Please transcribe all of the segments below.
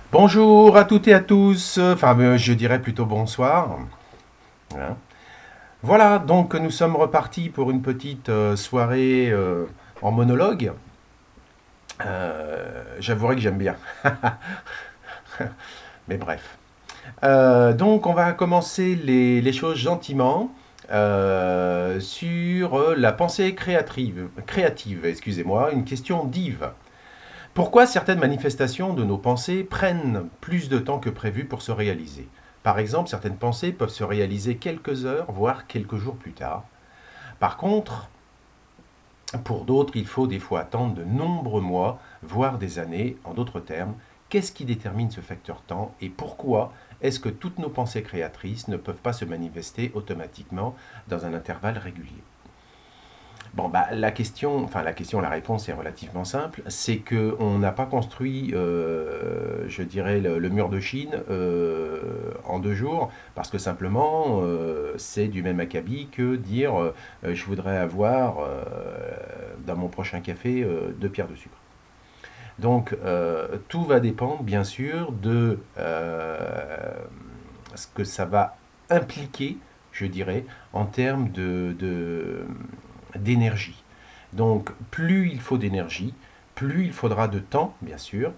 Bonjour à toutes et à tous, je dirais plutôt bonsoir. Voilà, Voilà, donc nous sommes repartis pour une petite soirée en monologue. J'avouerai que j'aime bien, mais bref. Donc on va commencer les choses gentiment sur la pensée créative, excusez-moi, une question d'Yves. Pourquoi certaines manifestations de nos pensées prennent plus de temps que prévu pour se réaliser? Par exemple, certaines pensées peuvent se réaliser quelques heures, voire quelques jours plus tard. Par contre, pour d'autres, il faut des fois attendre de nombreux mois, voire des années. En d'autres termes, qu'est-ce qui détermine ce facteur temps et pourquoi est-ce que toutes nos pensées créatrices ne peuvent pas se manifester automatiquement dans un intervalle régulier? Bon, bah, la réponse est relativement simple. C'est que on n'a pas construit, je dirais, le mur de Chine en 2 jours, parce que simplement, c'est du même acabit que dire je voudrais avoir dans mon prochain café 2 pierres de sucre. Donc, tout va dépendre, bien sûr, de ce que ça va impliquer, je dirais, en termes d'énergie. Donc, plus il faut d'énergie, plus il faudra de temps, bien sûr,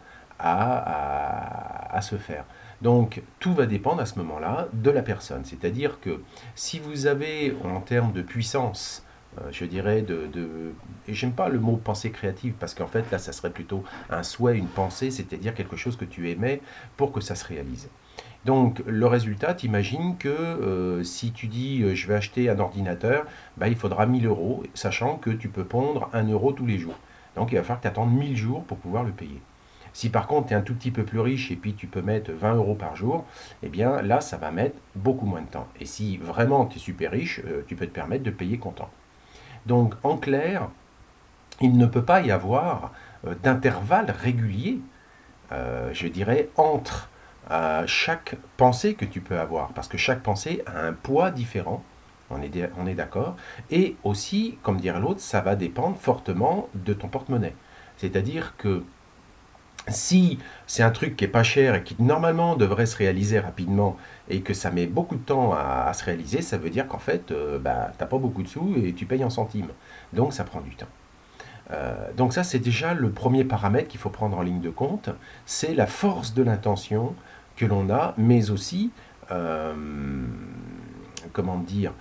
à se faire. Donc, tout va dépendre à ce moment-là de la personne. C'est-à-dire que si vous avez, en termes de puissance, je dirais, et j'aime pas le mot pensée créative, parce qu'en fait, là, ça serait plutôt un souhait, une pensée, c'est-à-dire quelque chose que tu aimais pour que ça se réalise. Donc le résultat, t'imagines que si tu dis je vais acheter un ordinateur, bah, il faudra 1 000 euros, sachant que tu peux pondre 1 euro tous les jours. Donc il va falloir que tu attendes 1 000 jours pour pouvoir le payer. Si par contre tu es un tout petit peu plus riche et puis tu peux mettre 20 euros par jour, eh bien là ça va mettre beaucoup moins de temps. Et si vraiment tu es super riche, tu peux te permettre de payer comptant. Donc en clair, il ne peut pas y avoir d'intervalle régulier je dirais, entre chaque pensée que tu peux avoir. Parce que chaque pensée a un poids différent, on est d'accord. Et aussi, comme dirait l'autre, ça va dépendre fortement de ton porte-monnaie. C'est-à-dire que si c'est un truc qui est pas cher et qui normalement devrait se réaliser rapidement et que ça met beaucoup de temps à se réaliser, ça veut dire qu'en fait, bah, t'as pas beaucoup de sous et tu payes en centimes. Donc ça prend du temps. Donc ça, c'est déjà le premier paramètre qu'il faut prendre en ligne de compte, c'est la force de l'intention que l'on a, mais aussi, euh, comment dire,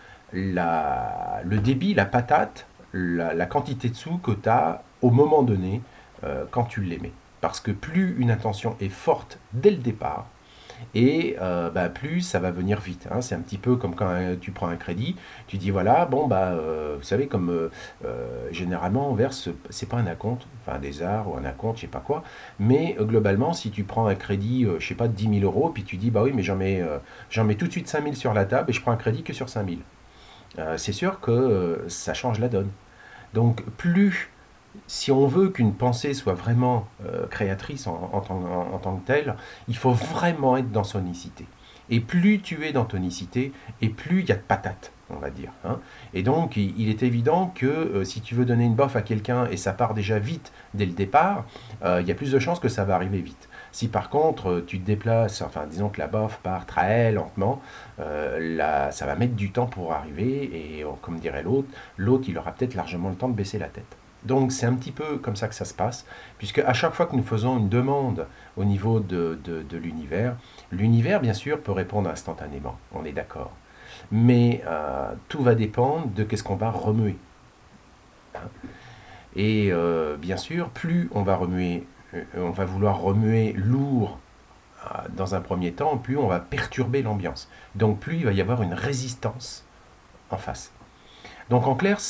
le débit, la patate, la quantité de sous que tu as au moment donné quand tu l'aimais. Parce que plus une intention est forte dès le départ, et bah, plus ça va venir vite. Hein. C'est un petit peu comme quand tu prends un crédit, tu dis voilà, bon, bah, vous savez, comme généralement on verse, c'est pas un acompte, enfin des arts ou un acompte, je sais pas quoi, mais globalement, si tu prends un crédit, je sais pas, de 10 000 euros, puis tu dis bah oui, mais j'en mets tout de suite 5 000 sur la table et je prends un crédit que sur 5 000. C'est sûr que ça change la donne. Donc, plus si on veut qu'une pensée soit vraiment créatrice en tant que telle, il faut vraiment être dans son unicité. Et plus tu es dans ton unicité, et plus il y a de patates, on va dire. Hein. Et donc, il est évident que si tu veux donner une boffe à quelqu'un et ça part déjà vite dès le départ, il y a plus de chances que ça va arriver vite. Si par contre tu te déplaces, enfin disons que la bof part très lentement, là, ça va mettre du temps pour arriver et comme dirait l'autre il aura peut-être largement le temps de baisser la tête. Donc c'est un petit peu comme ça que ça se passe, puisque à chaque fois que nous faisons une demande au niveau de l'univers, l'univers bien sûr peut répondre instantanément, on est d'accord. Mais tout va dépendre de qu'est-ce qu'on va remuer. Hein. Et bien sûr, plus on va vouloir remuer lourd dans un premier temps, plus on va perturber l'ambiance. Donc plus il va y avoir une résistance en face. Donc en clair,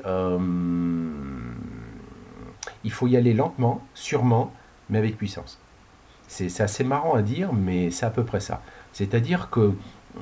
il faut y aller lentement, sûrement, mais avec puissance. C'est assez marrant à dire, mais c'est à peu près ça. C'est-à-dire que,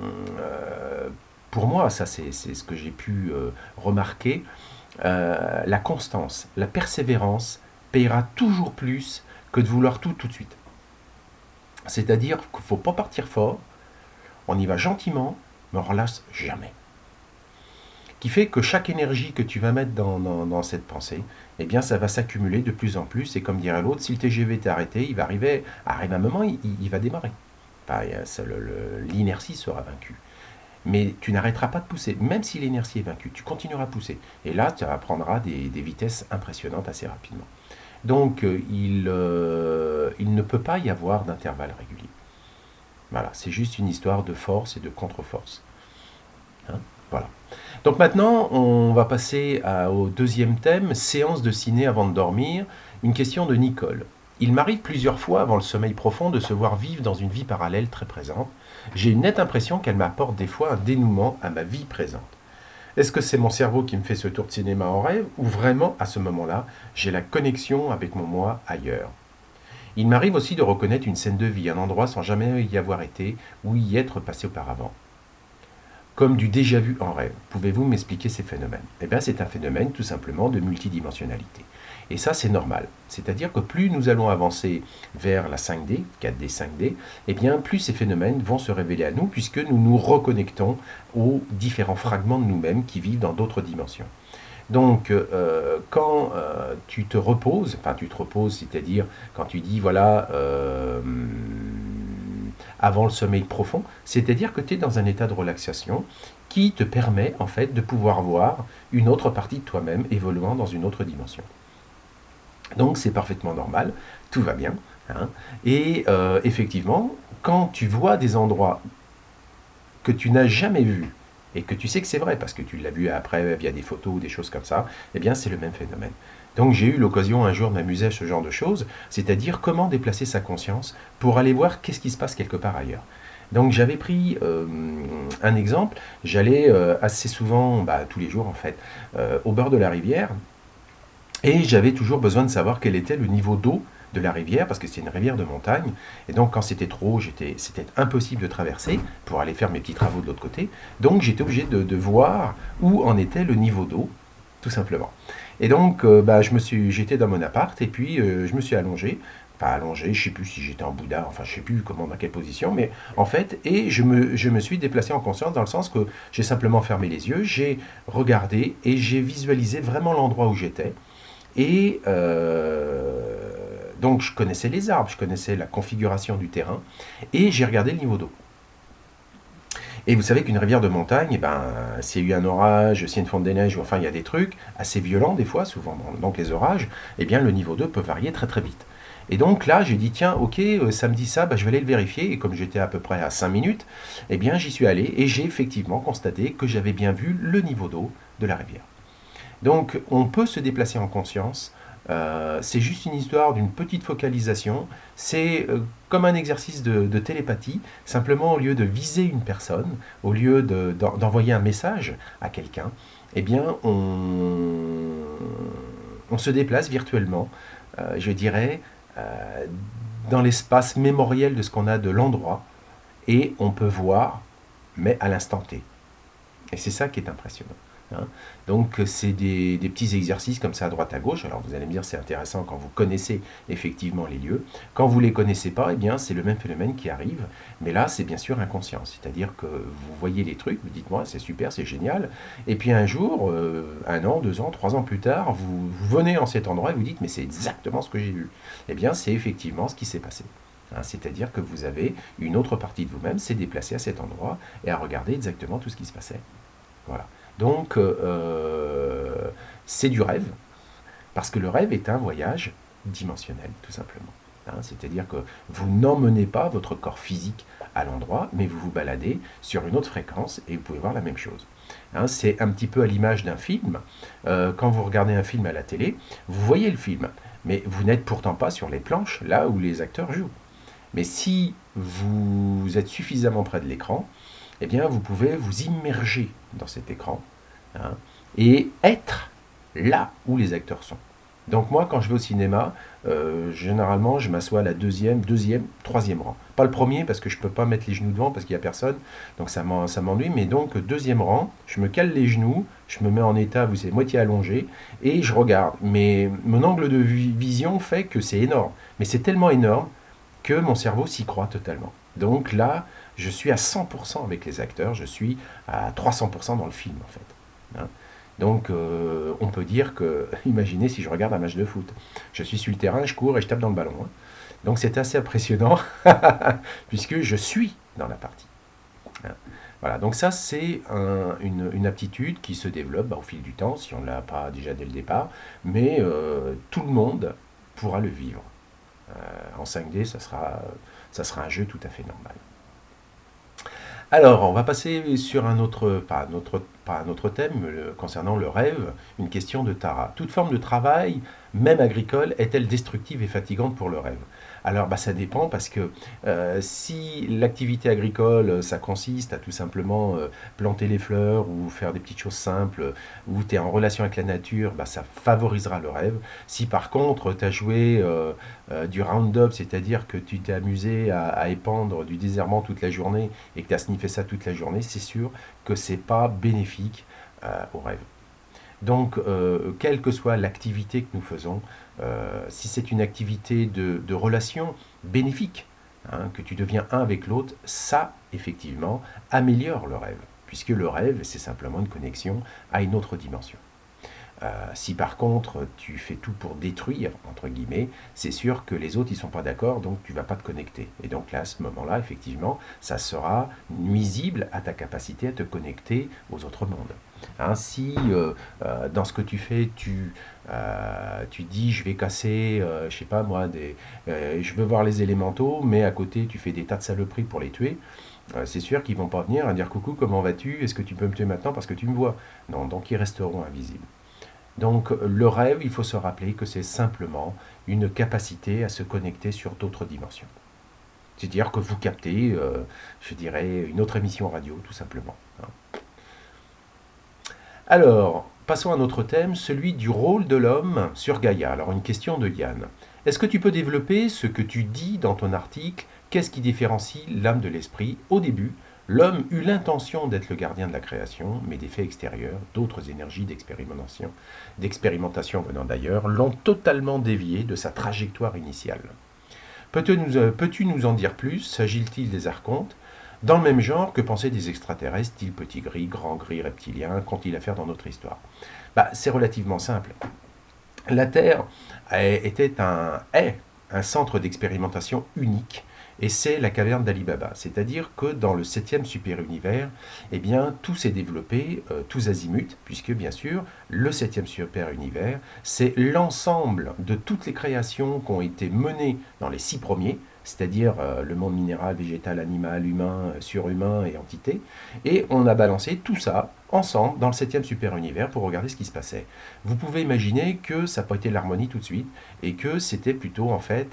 pour moi, ça c'est ce que j'ai pu remarquer, la constance, la persévérance payera toujours plus que de vouloir tout de suite. C'est-à-dire qu'il ne faut pas partir fort, on y va gentiment, mais on ne relâche jamais. qui fait que chaque énergie que tu vas mettre dans cette pensée, eh bien, ça va s'accumuler de plus en plus. Et comme dirait l'autre, si le TGV t'est arrêté, il va arriver à un moment, il va démarrer. Enfin, l'inertie sera vaincue. Mais tu n'arrêteras pas de pousser. Même si l'inertie est vaincue, tu continueras à pousser. Et là, tu apprendras des vitesses impressionnantes assez rapidement. Donc, il ne peut pas y avoir d'intervalle régulier. Voilà, c'est juste une histoire de force et de contre-force. Hein, voilà. Donc maintenant, on va passer au deuxième thème, séance de ciné avant de dormir. Une question de Nicole. Il m'arrive plusieurs fois avant le sommeil profond de se voir vivre dans une vie parallèle très présente. J'ai une nette impression qu'elle m'apporte des fois un dénouement à ma vie présente. Est-ce que c'est mon cerveau qui me fait ce tour de cinéma en rêve ou vraiment à ce moment-là, j'ai la connexion avec mon moi ailleurs? Il m'arrive aussi de reconnaître une scène de vie, un endroit sans jamais y avoir été ou y être passé auparavant. Comme du déjà-vu en rêve. Pouvez-vous m'expliquer ces phénomènes? Eh bien, c'est un phénomène tout simplement de multidimensionnalité. Et ça, c'est normal. C'est-à-dire que plus nous allons avancer vers la 5D, 4D, 5D, eh bien, plus ces phénomènes vont se révéler à nous, puisque nous nous reconnectons aux différents fragments de nous-mêmes qui vivent dans d'autres dimensions. Donc, quand tu te reposes, c'est-à-dire quand tu dis, voilà, avant le sommeil profond, c'est-à-dire que tu es dans un état de relaxation qui te permet, en fait, de pouvoir voir une autre partie de toi-même évoluant dans une autre dimension. Donc, c'est parfaitement normal, tout va bien. Hein, et effectivement, quand tu vois des endroits que tu n'as jamais vus, et que tu sais que c'est vrai, parce que tu l'as vu après via des photos ou des choses comme ça, eh bien c'est le même phénomène. Donc j'ai eu l'occasion un jour de m'amuser à ce genre de choses, c'est-à-dire comment déplacer sa conscience pour aller voir qu'est-ce qui se passe quelque part ailleurs. Donc j'avais pris un exemple, j'allais assez souvent, tous les jours en fait, au bord de la rivière, et j'avais toujours besoin de savoir quel était le niveau d'eau de la rivière, parce que c'est une rivière de montagne, et donc quand c'était trop haut, c'était impossible de traverser pour aller faire mes petits travaux de l'autre côté, donc j'étais obligé de voir où en était le niveau d'eau, tout simplement. Et donc j'étais dans mon appart, et puis je me suis allongé, enfin allongé, je ne sais plus si j'étais en Bouddha, enfin je ne sais plus comment, dans quelle position, mais en fait, et je me suis déplacé en conscience dans le sens que j'ai simplement fermé les yeux, j'ai regardé, et j'ai visualisé vraiment l'endroit où j'étais, et donc je connaissais les arbres, je connaissais la configuration du terrain, et j'ai regardé le niveau d'eau. Et vous savez qu'une rivière de montagne, eh ben, s'il y a eu un orage, s'il y a une fonte des neiges, ou enfin il y a des trucs assez violents des fois, souvent donc les orages, eh bien le niveau d'eau peut varier très très vite. Et donc là, j'ai dit, tiens, ok, ça me dit ça, je vais aller le vérifier. Et comme j'étais à peu près à 5 minutes, eh bien j'y suis allé, et j'ai effectivement constaté que j'avais bien vu le niveau d'eau de la rivière. Donc on peut se déplacer en conscience, c'est juste une histoire d'une petite focalisation, c'est comme un exercice de télépathie, simplement au lieu de viser une personne, au lieu d'envoyer un message à quelqu'un, eh bien on se déplace virtuellement, je dirais, dans l'espace mémoriel de ce qu'on a de l'endroit, et on peut voir, mais à l'instant T. Et c'est ça qui est impressionnant. Hein. Donc c'est des petits exercices comme ça à droite à gauche. Alors vous allez me dire c'est intéressant quand vous connaissez effectivement les lieux. Quand vous ne les connaissez pas, eh bien c'est le même phénomène qui arrive. Mais là c'est bien sûr inconscient. C'est-à-dire que vous voyez les trucs, vous dites moi c'est super, c'est génial. Et puis un jour, 1 an, 2 ans, 3 ans plus tard, vous venez en cet endroit et vous dites mais c'est exactement ce que j'ai vu. Eh bien c'est effectivement ce qui s'est passé. Hein, c'est-à-dire que vous avez une autre partie de vous-même s'est déplacée à cet endroit et à regarder exactement tout ce qui se passait. Voilà. Donc, c'est du rêve, parce que le rêve est un voyage dimensionnel, tout simplement. Hein, c'est-à-dire que vous n'emmenez pas votre corps physique à l'endroit, mais vous vous baladez sur une autre fréquence et vous pouvez voir la même chose. Hein, c'est un petit peu à l'image d'un film. Quand vous regardez un film à la télé, vous voyez le film, mais vous n'êtes pourtant pas sur les planches, là où les acteurs jouent. Mais si vous êtes suffisamment près de l'écran, eh bien, vous pouvez vous immerger dans cet écran, hein, et être là où les acteurs sont. Donc moi, quand je vais au cinéma, généralement, je m'assois à la deuxième, troisième rang. Pas le premier, parce que je ne peux pas mettre les genoux devant, parce qu'il n'y a personne, donc ça m'ennuie, mais donc deuxième rang, je me cale les genoux, je me mets en état, vous savez, moitié allongé, et je regarde. Mais mon angle de vision fait que c'est énorme. Mais c'est tellement énorme que mon cerveau s'y croit totalement. Donc là, je suis à 100% avec les acteurs, je suis à 300% dans le film en fait. hein. Donc, on peut dire que, imaginez si je regarde un match de foot. Je suis sur le terrain, je cours et je tape dans le ballon, hein. Donc, c'est assez impressionnant, puisque je suis dans la partie, hein. Voilà, donc ça, c'est une aptitude qui se développe au fil du temps, si on ne l'a pas déjà dès le départ, mais tout le monde pourra le vivre. En 5D, ça sera un jeu tout à fait normal. Alors, on va passer sur pas un autre thème concernant le rêve, une question de Tara. Toute forme de travail, même agricole, est-elle destructive et fatigante pour le rêve? Alors, ça dépend parce que si l'activité agricole, ça consiste à tout simplement planter les fleurs ou faire des petites choses simples, où tu es en relation avec la nature, ça favorisera le rêve. Si par contre, tu as joué du Roundup, c'est-à-dire que tu t'es amusé à épandre du désherbant toute la journée et que tu as sniffé ça toute la journée, c'est sûr que c'est pas bénéfique au rêve. Donc, quelle que soit l'activité que nous faisons, si c'est une activité de relation bénéfique, hein, que tu deviens un avec l'autre, ça, effectivement, améliore le rêve, puisque le rêve, c'est simplement une connexion à une autre dimension. Si par contre tu fais tout pour détruire, entre guillemets, c'est sûr que les autres ils sont pas d'accord, donc tu vas pas te connecter. Et donc là, à ce moment-là, effectivement, ça sera nuisible à ta capacité à te connecter aux autres mondes. Hein, si dans ce que tu fais, tu dis je vais casser, je sais pas moi, je veux voir les élémentaux, mais à côté tu fais des tas de saloperies pour les tuer, c'est sûr qu'ils vont pas venir à dire coucou, comment vas-tu, est-ce que tu peux me tuer maintenant parce que tu me vois. Non, donc ils resteront invisibles. Donc le rêve, il faut se rappeler que c'est simplement une capacité à se connecter sur d'autres dimensions. C'est-à-dire que vous captez, je dirais, une autre émission radio, tout simplement, hein. Alors, passons à notre thème, celui du rôle de l'homme sur Gaïa. Alors, une question de Yann. Est-ce que tu peux développer ce que tu dis dans ton article? Qu'est-ce qui différencie l'âme de l'esprit? Au début, l'homme eut l'intention d'être le gardien de la création, mais des faits extérieurs, d'autres énergies d'expérimentation venant d'ailleurs, l'ont totalement dévié de sa trajectoire initiale. Peux-tu nous en dire plus? S'agit-il des archontes? Dans le même genre que pensaient des extraterrestres, style petit gris, grand gris, reptilien, qu'ont-ils à faire dans notre histoire? C'est relativement simple. La Terre est un centre d'expérimentation unique, et c'est la caverne d'Ali Baba. C'est-à-dire que dans le 7e super-univers, eh bien, tout s'est développé, tous azimuts, puisque bien sûr, le 7e super-univers, c'est l'ensemble de toutes les créations qui ont été menées dans les 6 premiers, c'est-à-dire le monde minéral, végétal, animal, humain, surhumain et entité, et on a balancé tout ça ensemble dans le 7e super-univers pour regarder ce qui se passait. Vous pouvez imaginer que ça n'a pas été l'harmonie tout de suite, et que c'était plutôt en fait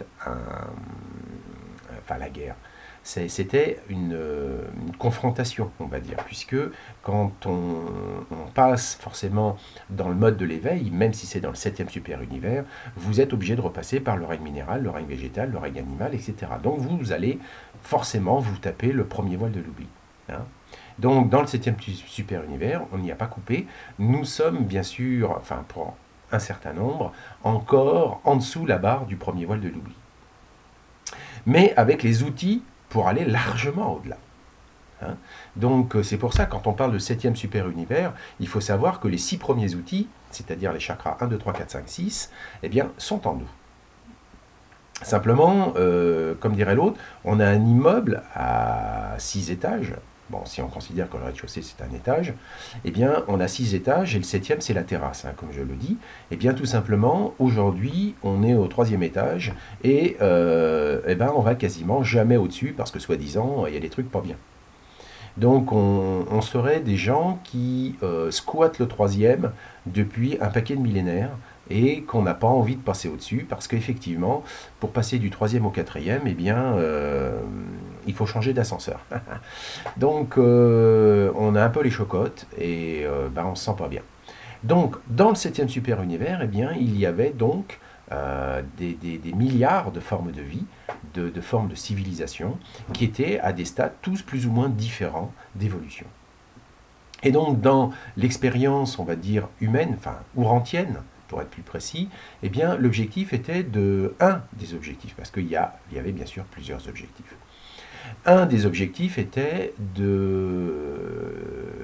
la guerre. C'était une confrontation, on va dire, puisque quand on passe forcément dans le mode de l'éveil, même si c'est dans le 7e super-univers, vous êtes obligé de repasser par le règne minéral, le règne végétal, le règne animal, etc. Donc vous allez forcément vous taper le premier voile de l'oubli, hein. Donc dans le 7e super-univers, on n'y a pas coupé. Nous sommes bien sûr, enfin pour un certain nombre, encore en dessous la barre du premier voile de l'oubli. Mais avec les outils pour aller largement au-delà, hein. Donc c'est pour ça, quand on parle de 7e super-univers, il faut savoir que les 6 premiers outils, c'est-à-dire les chakras 1, 2, 3, 4, 5, 6, eh bien, sont en nous. Simplement, comme dirait l'autre, on a un immeuble à 6 étages. Bon, si on considère que le rez-de-chaussée c'est un étage, eh bien on a 6 étages et le 7e c'est la terrasse, hein, comme je le dis. Eh bien tout simplement, aujourd'hui on est au 3e étage et on va quasiment jamais au-dessus parce que soi-disant il y a des trucs pas bien. Donc on serait des gens qui squattent le 3e depuis un paquet de millénaires et qu'on n'a pas envie de passer au-dessus parce qu'effectivement, pour passer du 3e au 4e, eh bien, il faut changer d'ascenseur. Donc on a un peu les chocottes et on se sent pas bien. Donc dans le 7e super-univers, eh bien, il y avait donc des milliards de formes de vie, de formes de civilisation, qui étaient à des stades tous plus ou moins différents d'évolution. Et donc dans l'expérience, on va dire, humaine, enfin, ourantienne, pour être plus précis, eh bien, l'objectif était un des objectifs, parce qu'il y avait bien sûr plusieurs objectifs. Un des objectifs était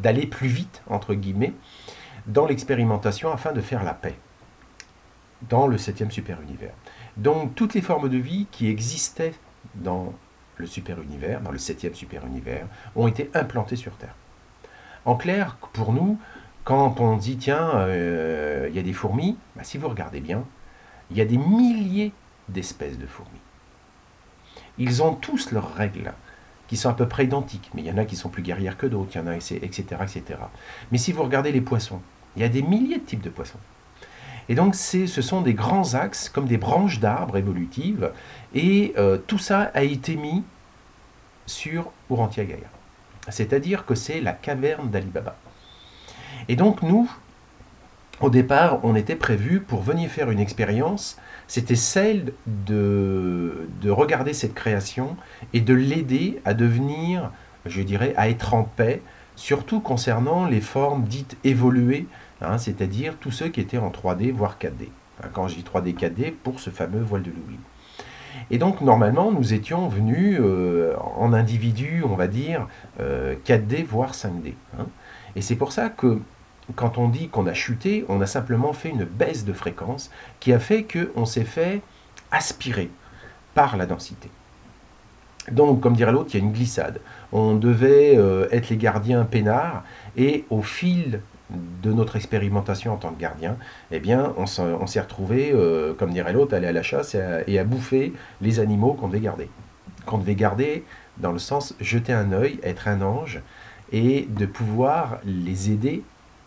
d'aller plus vite, entre guillemets, dans l'expérimentation afin de faire la paix dans le 7e super-univers. Donc toutes les formes de vie qui existaient dans le super-univers, dans le 7e super-univers, ont été implantées sur Terre. En clair, pour nous, quand on dit tiens, il y a des fourmis, bah, si vous regardez bien, il y a des milliers d'espèces de fourmis. Ils ont tous leurs règles, qui sont à peu près identiques, mais il y en a qui sont plus guerrières que d'autres, il y en a, etc., etc. Mais si vous regardez les poissons, il y a des milliers de types de poissons. Et donc ce sont des grands axes, comme des branches d'arbres évolutives, et tout ça a été mis sur Urantia Gaia. C'est-à-dire que c'est la caverne d'Ali Baba. Et donc nous, au départ, on était prévu pour venir faire une expérience, c'était celle de regarder cette création et de l'aider à devenir, je dirais, à être en paix, surtout concernant les formes dites évoluées, hein, c'est-à-dire tous ceux qui étaient en 3D, voire 4D. Hein, quand je dis 3D, 4D, pour ce fameux voile de l'oubli. Et donc, normalement, nous étions venus en individus, on va dire, 4D, voire 5D. Hein. Et c'est pour ça que, quand on dit qu'on a chuté, on a simplement fait une baisse de fréquence qui a fait qu'on s'est fait aspirer par la densité. Donc, comme dirait l'autre, il y a une glissade. On devait être les gardiens peinards, et au fil de notre expérimentation en tant que gardien, eh bien, on s'est retrouvé, comme dirait l'autre, aller à la chasse et à bouffer les animaux qu'on devait garder. Qu'on devait garder dans le sens jeter un œil, être un ange, et de pouvoir les aider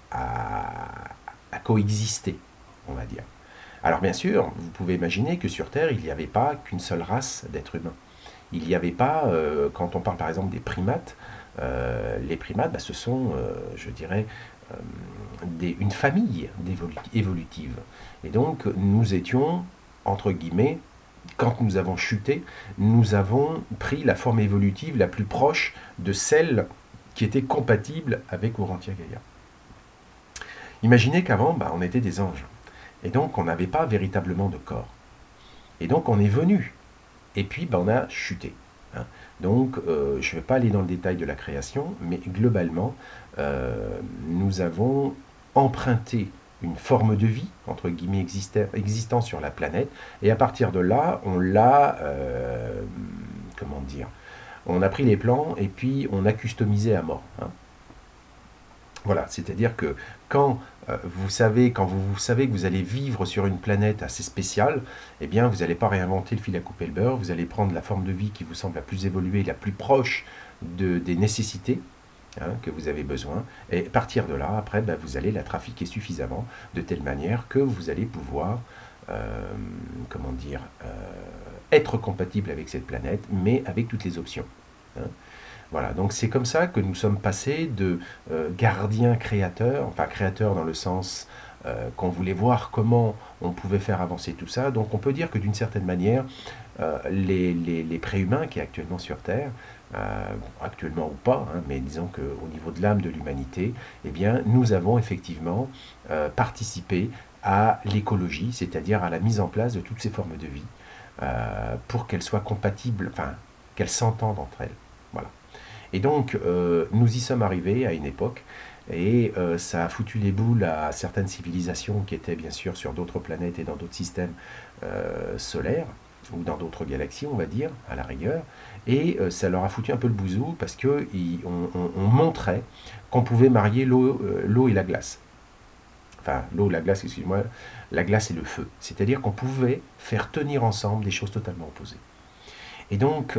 à coexister, on va dire. Alors bien sûr, vous pouvez imaginer que sur Terre, il n'y avait pas qu'une seule race d'êtres humains. Il n'y avait pas, quand on parle par exemple des primates, les primates, bah, ce sont, je dirais, une famille évolutive. Et donc, nous étions, entre guillemets, quand nous avons chuté, nous avons pris la forme évolutive la plus proche de celle qui était compatible avec Urantia Gaia. Imaginez qu'avant, bah, on était des anges. Et donc, on n'avait pas véritablement de corps. Et donc, on est venu. Et puis, bah, on a chuté. Hein. Donc, je ne vais pas aller dans le détail de la création, mais globalement, nous avons emprunté une forme de vie, entre guillemets, existant sur la planète, et à partir de là, on l'a, comment dire, on a pris les plans, et puis on a customisé à mort. Hein. Voilà, c'est-à-dire que quand vous savez que vous allez vivre sur une planète assez spéciale, eh bien, vous n'allez pas réinventer le fil à couper le beurre, vous allez prendre la forme de vie qui vous semble la plus évoluée, la plus proche des nécessités, hein, que vous avez besoin, et à partir de là, après, ben, vous allez la trafiquer suffisamment, de telle manière que vous allez pouvoir, comment dire, être compatible avec cette planète, mais avec toutes les options. Hein. Voilà, donc c'est comme ça que nous sommes passés de gardiens créateurs, enfin créateurs dans le sens qu'on voulait voir comment on pouvait faire avancer tout ça. Donc on peut dire que d'une certaine manière, les préhumains qui est actuellement sur Terre, actuellement ou pas, hein, mais disons qu'au niveau de l'âme de l'humanité, eh bien nous avons effectivement participé à l'écologie, c'est-à-dire à la mise en place de toutes ces formes de vie, pour qu'elles soient compatibles, enfin qu'elles s'entendent entre elles. Voilà. Et donc, nous y sommes arrivés à une époque, et ça a foutu les boules à certaines civilisations qui étaient bien sûr sur d'autres planètes et dans d'autres systèmes solaires, ou dans d'autres galaxies, on va dire, à la rigueur, et ça leur a foutu un peu le bouzou, parce qu'on montrait qu'on pouvait marier l'eau et la glace. Enfin, l'eau et la glace, excuse-moi, la glace et le feu. C'est-à-dire qu'on pouvait faire tenir ensemble des choses totalement opposées. Et donc,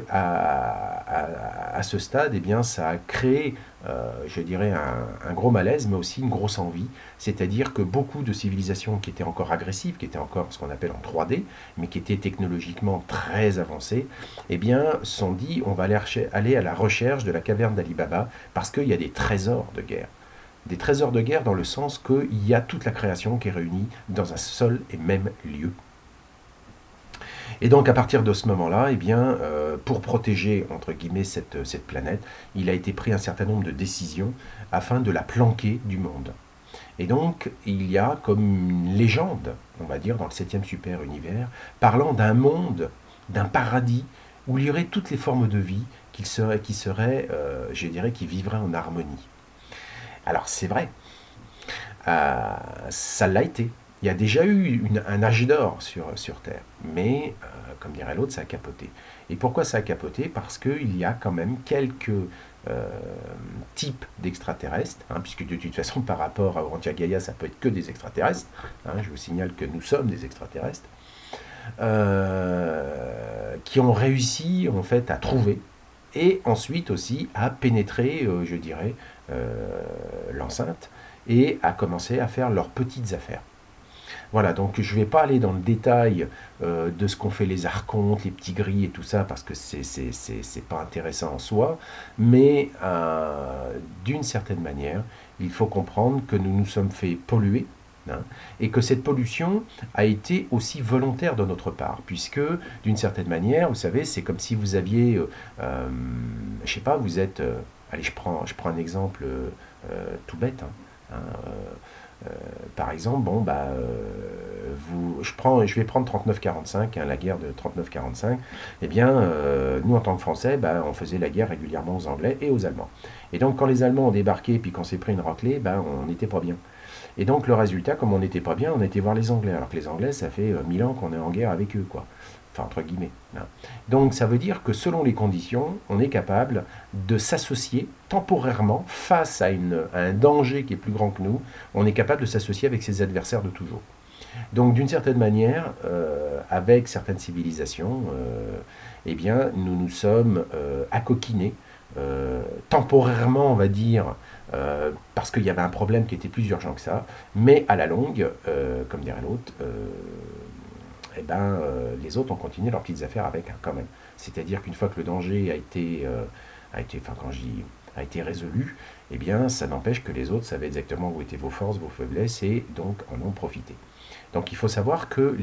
à ce stade, eh bien, ça a créé, je dirais, un gros malaise, mais aussi une grosse envie. C'est-à-dire que beaucoup de civilisations qui étaient encore agressives, qui étaient encore ce qu'on appelle en 3D, mais qui étaient technologiquement très avancées, eh bien, se sont dit, on va aller à la recherche de la caverne d'Ali Baba, parce qu'il y a des trésors de guerre. Des trésors de guerre dans le sens qu'il y a toute la création qui est réunie dans un seul et même lieu. Et donc à partir de ce moment-là, eh bien, pour protéger entre guillemets cette planète, il a été pris un certain nombre de décisions afin de la planquer du monde. Et donc il y a comme une légende, on va dire, dans le 7e super univers, parlant d'un monde, d'un paradis, où il y aurait toutes les formes de vie qui seraient, je dirais, qui vivraient en harmonie. Alors c'est vrai, euh, ça l'a été. Il y a déjà eu un âge d'or sur Terre, mais comme dirait l'autre, ça a capoté. Et pourquoi ça a capoté? Parce qu'il y a quand même quelques euh, types d'extraterrestres, hein, puisque de toute façon, par rapport à Orantia Gaia, ça peut être que des extraterrestres. Hein, je vous signale que nous sommes des extraterrestres, qui ont réussi en fait à trouver et ensuite aussi à pénétrer, je dirais, l'enceinte et à commencer à faire leurs petites affaires. Voilà, donc je ne vais pas aller dans le détail de ce qu'ont fait les archontes, les petits gris et tout ça, parce que c'est pas intéressant en soi, mais d'une certaine manière, il faut comprendre que nous nous sommes fait polluer, hein, et que cette pollution a été aussi volontaire de notre part, puisque d'une certaine manière, vous savez, c'est comme si vous aviez, je sais pas, vous êtes, allez, je prends un exemple tout bête, hein, par exemple, bon, bah, je vais prendre 39-45, hein, la guerre de 39-45. Eh bien, nous, en tant que Français, bah, on faisait la guerre régulièrement aux Anglais et aux Allemands. Et donc, quand les Allemands ont débarqué, puis qu'on s'est pris une raclée, bah, on n'était pas bien. Et donc, le résultat, comme on n'était pas bien, on a été voir les Anglais. Alors que les Anglais, ça fait 1000 ans qu'on est en guerre avec eux, quoi. Enfin, entre guillemets, hein. Donc, ça veut dire que selon les conditions, on est capable de s'associer temporairement face à un danger qui est plus grand que nous. On est capable de s'associer avec ses adversaires de toujours. Donc, d'une certaine manière, avec certaines civilisations, eh bien, nous nous sommes accoquinés, temporairement, on va dire, parce qu'il y avait un problème qui était plus urgent que ça, mais à la longue, comme dirait l'autre, eh ben, les autres ont continué leurs petites affaires avec, hein, quand même. C'est-à-dire qu'une fois que le danger enfin, quand je dis a été résolu, eh bien, ça n'empêche que les autres savaient exactement où étaient vos forces, vos faiblesses, et donc en ont profité. Donc il faut savoir que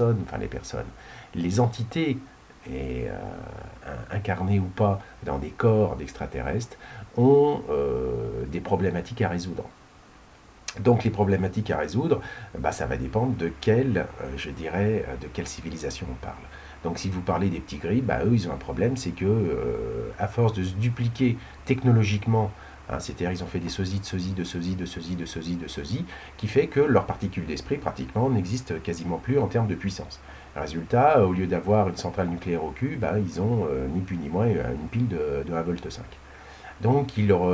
les entités, et, incarnées ou pas dans des corps d'extraterrestres, ont des problématiques à résoudre. Donc les problématiques à résoudre, bah, ça va dépendre de je dirais, de quelle civilisation on parle. Donc si vous parlez des petits gris, bah, eux ils ont un problème, c'est que à force de se dupliquer technologiquement, hein, c'est-à-dire ils ont fait des sosies de sosie, de sosie, de sosie, de sosie, de sosie, qui fait que leurs particules d'esprit pratiquement n'existent quasiment plus en termes de puissance. Résultat, au lieu d'avoir une centrale nucléaire au cul, bah, ils ont ni plus ni moins une pile de 1,5 V. Donc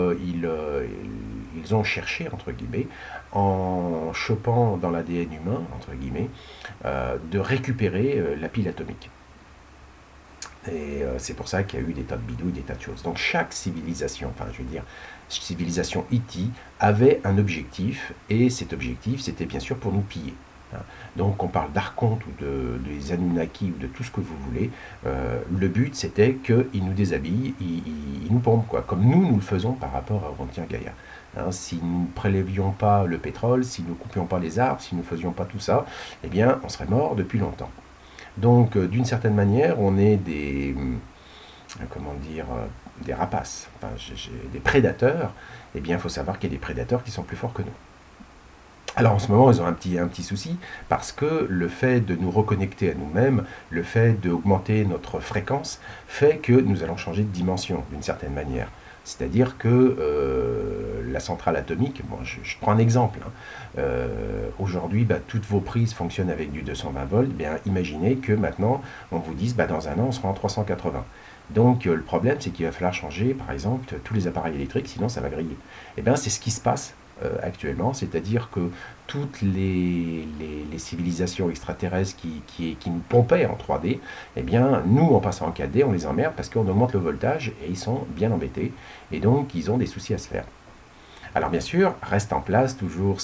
ils ont cherché, entre guillemets, en chopant dans l'ADN humain, entre guillemets, de récupérer la pile atomique. Et c'est pour ça qu'il y a eu des tas de bidouilles, des tas de choses. Donc chaque civilisation, enfin je veux dire, civilisation E.T. avait un objectif, et cet objectif c'était bien sûr pour nous piller. Donc on parle d'Archonte ou des Anunnaki ou de tout ce que vous voulez. Le but c'était qu'ils nous déshabillent, ils nous pompent, quoi, comme nous le faisons par rapport à Orantia Gaia. Hein, si nous ne prélevions pas le pétrole, si nous ne coupions pas les arbres, si nous ne faisions pas tout ça, eh bien on serait mort depuis longtemps. Donc d'une certaine manière, on est comment dire, des rapaces, enfin, des prédateurs. Eh bien il faut savoir qu'il y a des prédateurs qui sont plus forts que nous. Alors en ce moment, ils ont un petit souci, parce que le fait de nous reconnecter à nous-mêmes, le fait d'augmenter notre fréquence, fait que nous allons changer de dimension, d'une certaine manière. C'est-à-dire que la centrale atomique, bon, je prends un exemple, hein, aujourd'hui, bah, toutes vos prises fonctionnent avec du 220 volts, eh bien imaginez que maintenant, on vous dise, bah, dans un an, on sera en 380. Donc le problème, c'est qu'il va falloir changer, par exemple, tous les appareils électriques, sinon ça va griller. Et bien c'est ce qui se passe actuellement, c'est-à-dire que toutes les civilisations extraterrestres qui nous pompaient en 3D, eh bien, nous, en passant en 4D, on les emmerde parce qu'on augmente le voltage et ils sont bien embêtés. Et donc, ils ont des soucis à se faire. Alors, bien sûr, reste en place toujours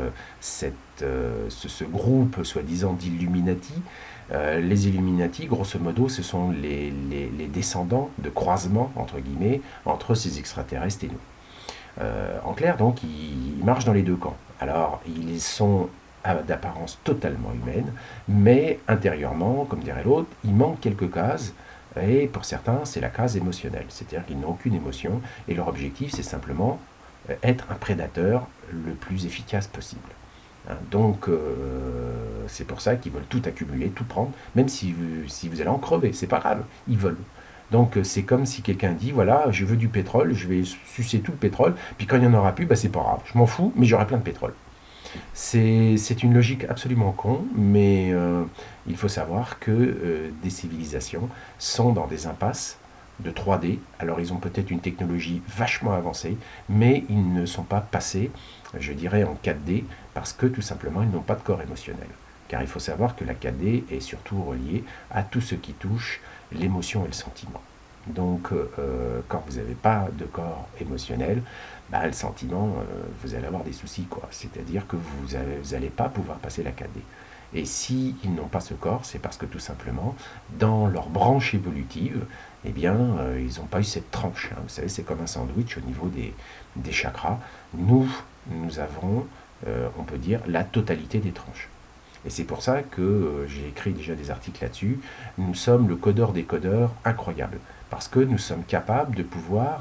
ce groupe, soi-disant, d'Illuminati. Les Illuminati, grosso modo, ce sont les descendants de croisement, entre guillemets, entre ces extraterrestres et nous. En clair, donc, ils marchent dans les deux camps. Alors, ils sont d'apparence totalement humaine, mais intérieurement, comme dirait l'autre, il manque quelques cases, et pour certains, c'est la case émotionnelle. C'est-à-dire qu'ils n'ont aucune émotion, et leur objectif, c'est simplement être un prédateur le plus efficace possible. Hein, donc, c'est pour ça qu'ils veulent tout accumuler, tout prendre, même si vous allez en crever, c'est pas grave, ils veulent. Donc c'est comme si quelqu'un dit, voilà, je veux du pétrole, je vais sucer tout le pétrole, puis quand il n'y en aura plus, bah, c'est pas grave, je m'en fous, mais j'aurai plein de pétrole. C'est une logique absolument con, mais il faut savoir que des civilisations sont dans des impasses de 3D. Alors ils ont peut-être une technologie vachement avancée, mais ils ne sont pas passés, je dirais, en 4D, parce que tout simplement ils n'ont pas de corps émotionnel. Car il faut savoir que la 4D est surtout reliée à tout ce qui touche l'émotion et le sentiment. Donc, quand vous n'avez pas de corps émotionnel, bah, le sentiment, vous allez avoir des soucis, quoi. C'est-à-dire que vous n'allez pas pouvoir passer la 4D. Et s'ils n'ont pas ce corps, c'est parce que tout simplement, dans leur branche évolutive, eh bien, ils n'ont pas eu cette tranche, hein. Vous savez, c'est comme un sandwich au niveau des chakras. Nous avons, on peut dire, la totalité des tranches. Et c'est pour ça que j'ai écrit déjà des articles là-dessus. Nous sommes le codeur des codeurs incroyable. Parce que nous sommes capables de pouvoir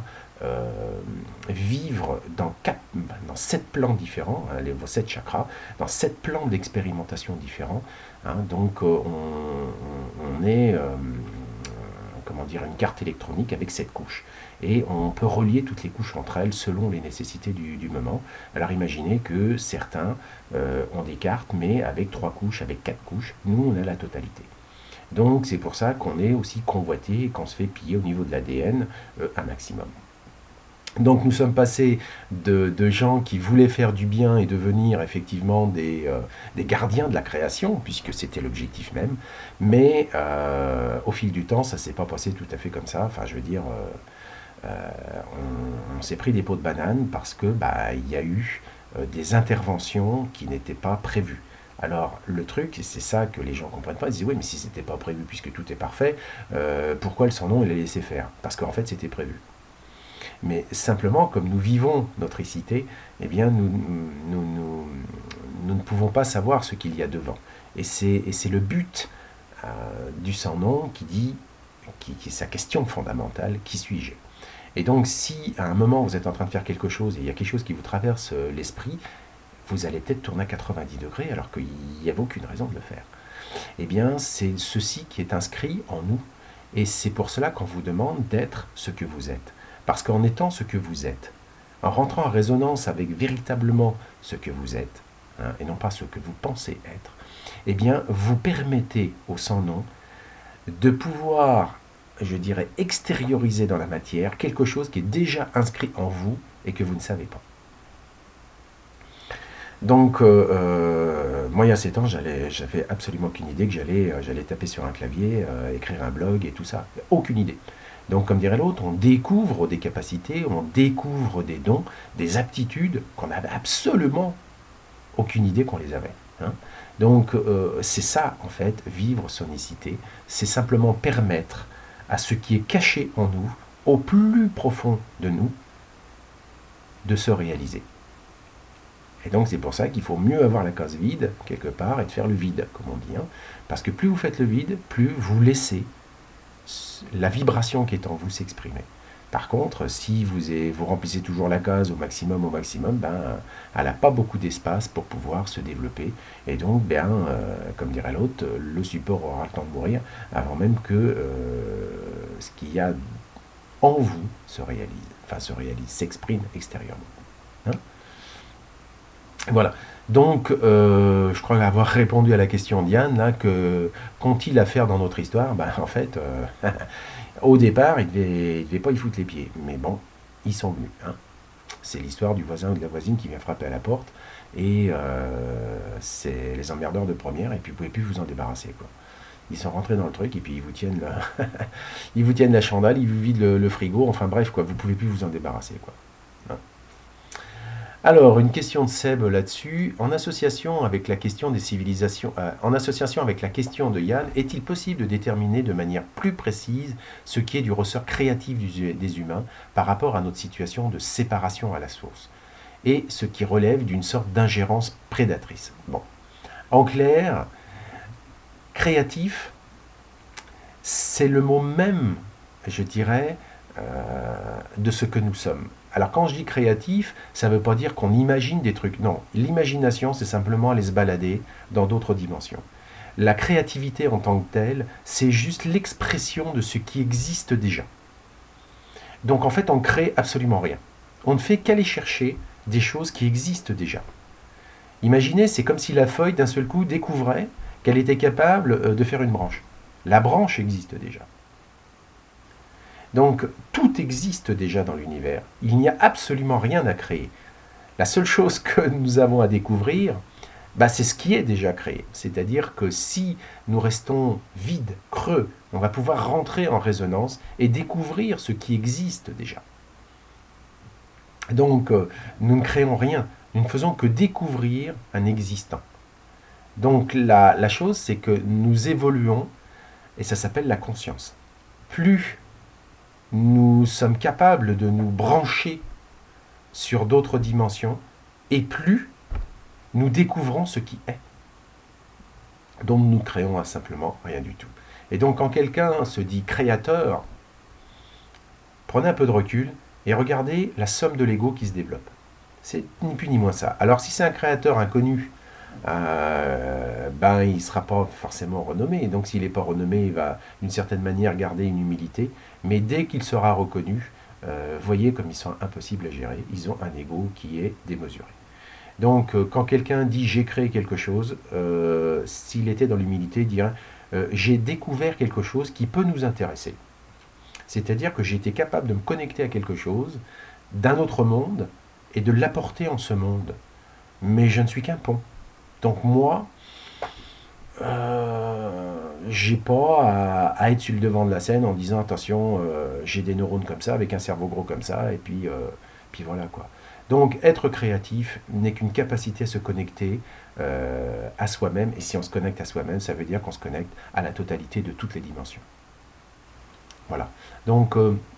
vivre dans 7 plans différents, hein, vos 7 chakras, dans 7 plans d'expérimentation différents. Hein. Donc on est, comment dire, une carte électronique avec 7 couches. Et on peut relier toutes les couches entre elles selon les nécessités du moment. Alors imaginez que certains ont des cartes, mais avec 3 couches, avec 4 couches. Nous, on a la totalité. Donc c'est pour ça qu'on est aussi convoité et qu'on se fait piller au niveau de l'ADN un maximum. Donc nous sommes passés de gens qui voulaient faire du bien et devenir effectivement des gardiens de la création, puisque c'était l'objectif même, mais au fil du temps, ça ne s'est pas passé tout à fait comme ça. Enfin, je veux dire, on s'est pris des pots de banane parce que il y a eu des interventions qui n'étaient pas prévues. Alors, le truc, c'est ça que les gens ne comprennent pas. Ils disent, oui, mais si c'était pas prévu, puisque tout est parfait, pourquoi le son-nom, il l'a laissé faire? Parce qu'en fait, c'était prévu. Mais simplement, comme nous vivons notre icité, eh bien, nous ne pouvons pas savoir ce qu'il y a devant. Et c'est le but du sans-nom qui dit, qui est sa question fondamentale, qui suis-je? Et donc, si à un moment vous êtes en train de faire quelque chose et il y a quelque chose qui vous traverse l'esprit, vous allez peut-être tourner à 90 degrés alors qu'il n'y avait aucune raison de le faire. Eh bien, c'est ceci qui est inscrit en nous. Et c'est pour cela qu'on vous demande d'être ce que vous êtes. Parce qu'en étant ce que vous êtes, en rentrant en résonance avec véritablement ce que vous êtes, hein, et non pas ce que vous pensez être, eh bien, vous permettez au sans-nom de pouvoir, je dirais, extérioriser dans la matière quelque chose qui est déjà inscrit en vous et que vous ne savez pas. Donc, moi, il y a 7 ans, j'avais absolument aucune idée que j'allais taper sur un clavier, écrire un blog et tout ça. Aucune idée. Donc, comme dirait l'autre, on découvre des capacités, on découvre des dons, des aptitudes qu'on n'avait absolument aucune idée qu'on les avait. Hein. Donc, c'est ça, en fait, vivre son unicité. C'est simplement permettre à ce qui est caché en nous, au plus profond de nous, de se réaliser. Et donc c'est pour ça qu'il faut mieux avoir la case vide, quelque part, et de faire le vide, comme on dit. Hein. Parce que plus vous faites le vide, plus vous laissez la vibration qui est en vous s'exprimer. Par contre, si vous remplissez toujours la case au maximum, elle n'a pas beaucoup d'espace pour pouvoir se développer. Et donc, comme dirait l'autre, le support aura le temps de mourir avant même que ce qu'il y a en vous s'exprime extérieurement. Hein. Voilà. Donc, je crois avoir répondu à la question de Yann, là, que qu'ont-ils à faire dans notre histoire? En fait, au départ, ils ne devaient pas y foutre les pieds. Mais bon, ils sont venus. Hein. C'est l'histoire du voisin ou de la voisine qui vient frapper à la porte. Et c'est les emmerdeurs de première, et puis vous ne pouvez plus vous en débarrasser, quoi. Ils sont rentrés dans le truc, et puis ils vous tiennent ils vous tiennent la chandelle, ils vous vident le frigo, enfin bref, quoi, vous ne pouvez plus vous en débarrasser, quoi. Hein. Alors, une question de Seb là-dessus. En association avec la question des civilisations, en association avec la question de Yann, est-il possible de déterminer de manière plus précise ce qui est du ressort créatif des humains par rapport à notre situation de séparation à la source et ce qui relève d'une sorte d'ingérence prédatrice? Bon. En clair, créatif, c'est le mot même, je dirais, de ce que nous sommes. Alors quand je dis créatif, ça ne veut pas dire qu'on imagine des trucs. Non, l'imagination, c'est simplement aller se balader dans d'autres dimensions. la créativité en tant que telle, c'est juste l'expression de ce qui existe déjà. Donc en fait, on ne crée absolument rien. On ne fait qu'aller chercher des choses qui existent déjà. Imaginez, c'est comme si la feuille d'un seul coup découvrait qu'elle était capable de faire une branche. La branche existe déjà. Donc tout existe déjà dans l'univers. Il n'y a absolument rien à créer. La seule chose que nous avons à découvrir, c'est ce qui est déjà créé. C'est-à-dire que si nous restons vides, creux, on va pouvoir rentrer en résonance et découvrir ce qui existe déjà. Donc nous ne créons rien, nous ne faisons que découvrir un existant. Donc la chose, c'est que nous évoluons, et ça s'appelle la conscience. Plus nous sommes capables de nous brancher sur d'autres dimensions, et plus nous découvrons ce qui est. Donc nous créons simplement rien du tout. Et donc quand quelqu'un se dit créateur, prenez un peu de recul et regardez la somme de l'ego qui se développe. C'est ni plus ni moins ça. Alors si c'est un créateur inconnu, il ne sera pas forcément renommé. Donc s'il n'est pas renommé, il va d'une certaine manière garder une humilité. Mais dès qu'il sera reconnu, voyez comme ils sont impossibles à gérer. Ils ont un ego qui est démesuré. Donc quand quelqu'un dit j'ai créé quelque chose, s'il était dans l'humilité, il dirait j'ai découvert quelque chose qui peut nous intéresser. C'est-à-dire que j'ai été capable de me connecter à quelque chose d'un autre monde et de l'apporter en ce monde. Mais je ne suis qu'un pont. Donc moi, j'ai pas à être sur le devant de la scène en disant attention, j'ai des neurones comme ça, avec un cerveau gros comme ça, et puis voilà quoi. Donc être créatif n'est qu'une capacité à se connecter à soi-même, et si on se connecte à soi-même, ça veut dire qu'on se connecte à la totalité de toutes les dimensions. Voilà. Donc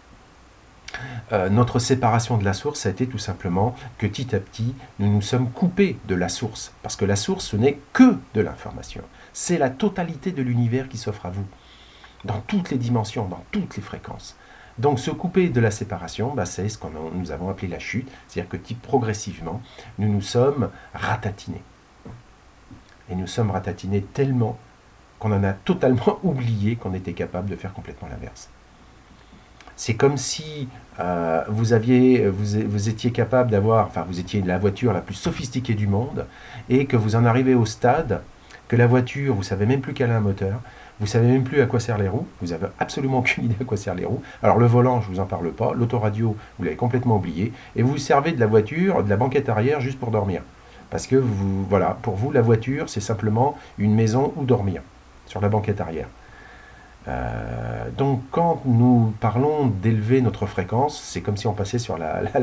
notre séparation de la source, ça a été tout simplement que petit à petit, nous nous sommes coupés de la source. Parce que la source, ce n'est que de l'information. C'est la totalité de l'univers qui s'offre à vous. Dans toutes les dimensions, dans toutes les fréquences. Donc se couper de la séparation, c'est ce que nous avons appelé la chute. C'est-à-dire que progressivement, nous nous sommes ratatinés. Et nous sommes ratatinés tellement qu'on en a totalement oublié qu'on était capable de faire complètement l'inverse. C'est comme si vous étiez capable d'avoir, vous étiez la voiture la plus sophistiquée du monde, et que vous en arrivez au stade que la voiture, vous ne savez même plus qu'elle a un moteur, vous ne savez même plus à quoi servent les roues, vous n'avez absolument aucune idée à quoi servent les roues. Alors le volant, je ne vous en parle pas, l'autoradio, vous l'avez complètement oublié, et vous vous servez de la voiture, de la banquette arrière, juste pour dormir. Parce que, pour vous, la voiture, c'est simplement une maison où dormir, sur la banquette arrière. Donc quand nous parlons d'élever notre fréquence, c'est comme si on passait sur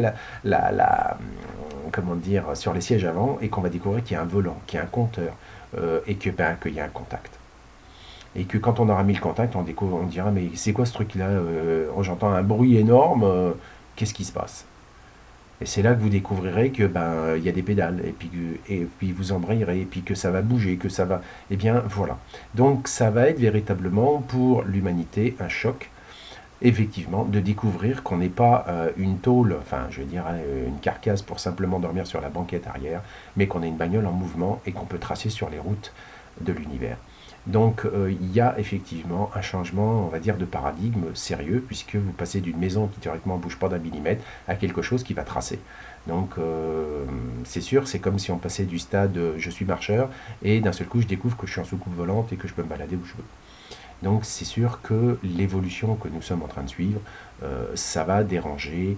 sur les sièges avant, et qu'on va découvrir qu'il y a un volant, qu'il y a un compteur, et qu'il y a un contact. Et que quand on aura mis le contact, on dira mais c'est quoi ce truc-là, j'entends un bruit énorme, qu'est-ce qui se passe? Et c'est là que vous découvrirez que il y a des pédales, et puis vous embrayerez, et puis que ça va bouger, que ça va... Eh bien, voilà. Donc ça va être véritablement pour l'humanité un choc, effectivement, de découvrir qu'on n'est pas une tôle, une carcasse pour simplement dormir sur la banquette arrière, mais qu'on est une bagnole en mouvement et qu'on peut tracer sur les routes de l'univers. Donc il y a effectivement un changement, on va dire, de paradigme sérieux, puisque vous passez d'une maison qui théoriquement ne bouge pas d'un millimètre à quelque chose qui va tracer. Donc c'est sûr, c'est comme si on passait du stade je suis marcheur, et d'un seul coup je découvre que je suis en soucoupe volante et que je peux me balader où je veux. Donc c'est sûr que l'évolution que nous sommes en train de suivre, ça va déranger,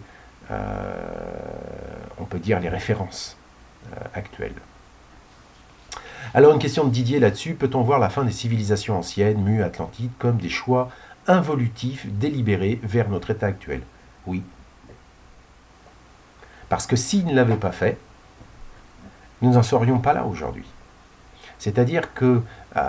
on peut dire, les références actuelles. Alors une question de Didier là-dessus, peut-on voir la fin des civilisations anciennes, mues, Atlantide, comme des choix involutifs, délibérés vers notre état actuel? Oui. Parce que s'ils ne l'avaient pas fait, nous n'en serions pas là aujourd'hui. C'est-à-dire que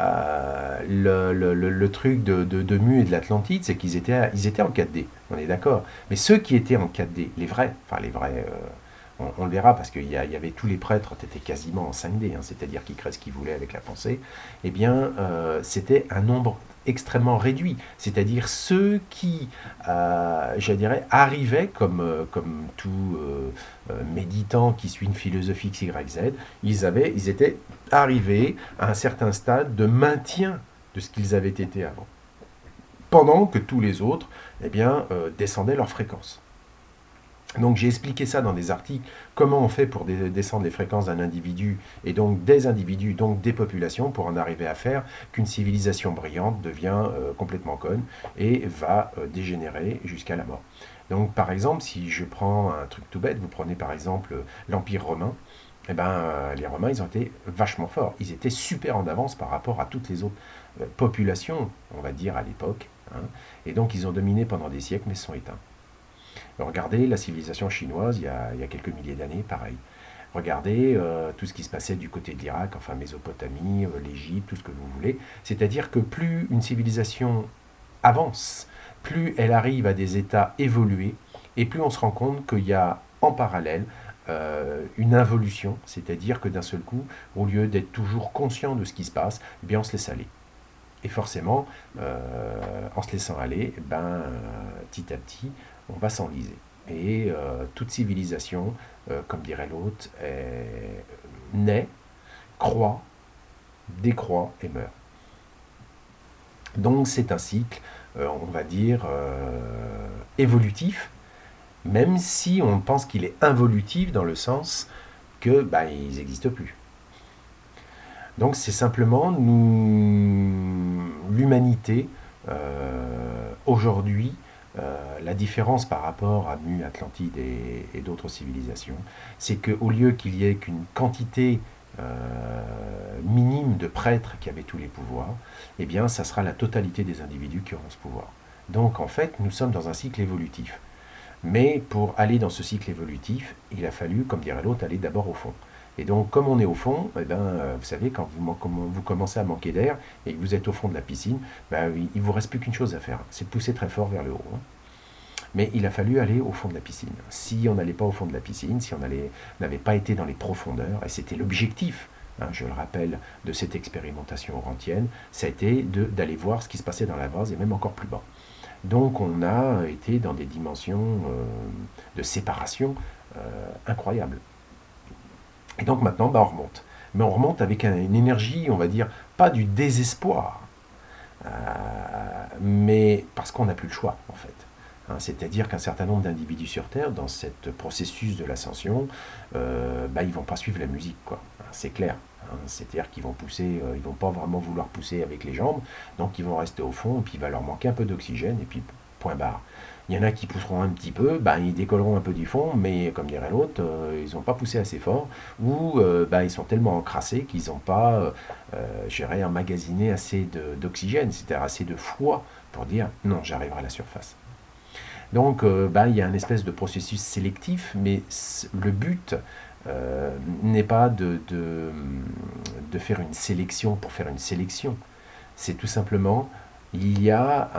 le truc de Mu et de l'Atlantide, c'est qu'ils étaient en 4D, on est d'accord. Mais ceux qui étaient en 4D, les vrais, On le verra parce qu'il y avait tous les prêtres étaient quasiment en 5D, hein, c'est-à-dire qu'ils créent ce qu'ils voulaient avec la pensée. Eh bien, c'était un nombre extrêmement réduit, c'est-à-dire ceux qui, je dirais, arrivaient comme tout méditant qui suit une philosophie XYZ, ils étaient arrivés à un certain stade de maintien de ce qu'ils avaient été avant, pendant que tous les autres, eh bien, descendaient leur fréquence. Donc j'ai expliqué ça dans des articles, comment on fait pour descendre les fréquences d'un individu, et donc des individus, donc des populations, pour en arriver à faire qu'une civilisation brillante devient complètement conne et va dégénérer jusqu'à la mort. Donc par exemple, si je prends un truc tout bête, vous prenez par exemple l'Empire romain, eh ben, les Romains, ils ont été vachement forts. Ils étaient super en avance par rapport à toutes les autres populations, on va dire, à l'époque. Hein. Et donc ils ont dominé pendant des siècles, mais se sont éteints. Regardez la civilisation chinoise il y a quelques milliers d'années, pareil. Regardez tout ce qui se passait du côté de l'Irak, enfin Mésopotamie, l'Égypte, tout ce que vous voulez. C'est-à-dire que plus une civilisation avance, plus elle arrive à des états évolués, et plus on se rend compte qu'il y a en parallèle une involution, c'est-à-dire que d'un seul coup, au lieu d'être toujours conscient de ce qui se passe, eh bien on se laisse aller. Et forcément, en se laissant aller, petit à petit, on va s'enliser. Et toute civilisation, comme dirait l'autre, naît, croît, décroît et meurt. Donc c'est un cycle, on va dire, évolutif, même si on pense qu'il est involutif dans le sens que ils n'existent plus. Donc c'est simplement l'humanité aujourd'hui, la différence par rapport à Mu, Atlantide et d'autres civilisations, c'est qu'au lieu qu'il y ait qu'une quantité minime de prêtres qui avaient tous les pouvoirs, eh bien ça sera la totalité des individus qui auront ce pouvoir. Donc en fait, nous sommes dans un cycle évolutif. Mais pour aller dans ce cycle évolutif, il a fallu, comme dirait l'autre, aller d'abord au fond. Et donc, comme on est au fond, vous savez, quand vous commencez à manquer d'air et que vous êtes au fond de la piscine, il ne vous reste plus qu'une chose à faire, c'est de pousser très fort vers le haut. Hein. Mais il a fallu aller au fond de la piscine. Si on n'allait pas au fond de la piscine, si on n'avait pas été dans les profondeurs, et c'était l'objectif, hein, je le rappelle, de cette expérimentation orantienne, ça a été d'aller voir ce qui se passait dans la vase et même encore plus bas. Donc on a été dans des dimensions de séparation incroyables. Et donc maintenant, on remonte. Mais on remonte avec une énergie, on va dire, pas du désespoir, mais parce qu'on n'a plus le choix, en fait. Hein, c'est-à-dire qu'un certain nombre d'individus sur Terre, dans ce processus de l'ascension, ils ne vont pas suivre la musique, quoi. C'est clair. Hein, c'est-à-dire qu'ils vont pousser, ils vont pas vraiment vouloir pousser avec les jambes, donc ils vont rester au fond, et puis il va leur manquer un peu d'oxygène, et puis point barre. Il y en a qui pousseront un petit peu, ils décolleront un peu du fond, mais comme dirait l'autre, ils n'ont pas poussé assez fort, ou ils sont tellement encrassés qu'ils n'ont pas emmagasiné assez d'oxygène, c'est-à-dire assez de foi pour dire non, j'arriverai à la surface. Donc il y a un espèce de processus sélectif, mais le but n'est pas de faire une sélection pour faire une sélection. C'est tout simplement, il y a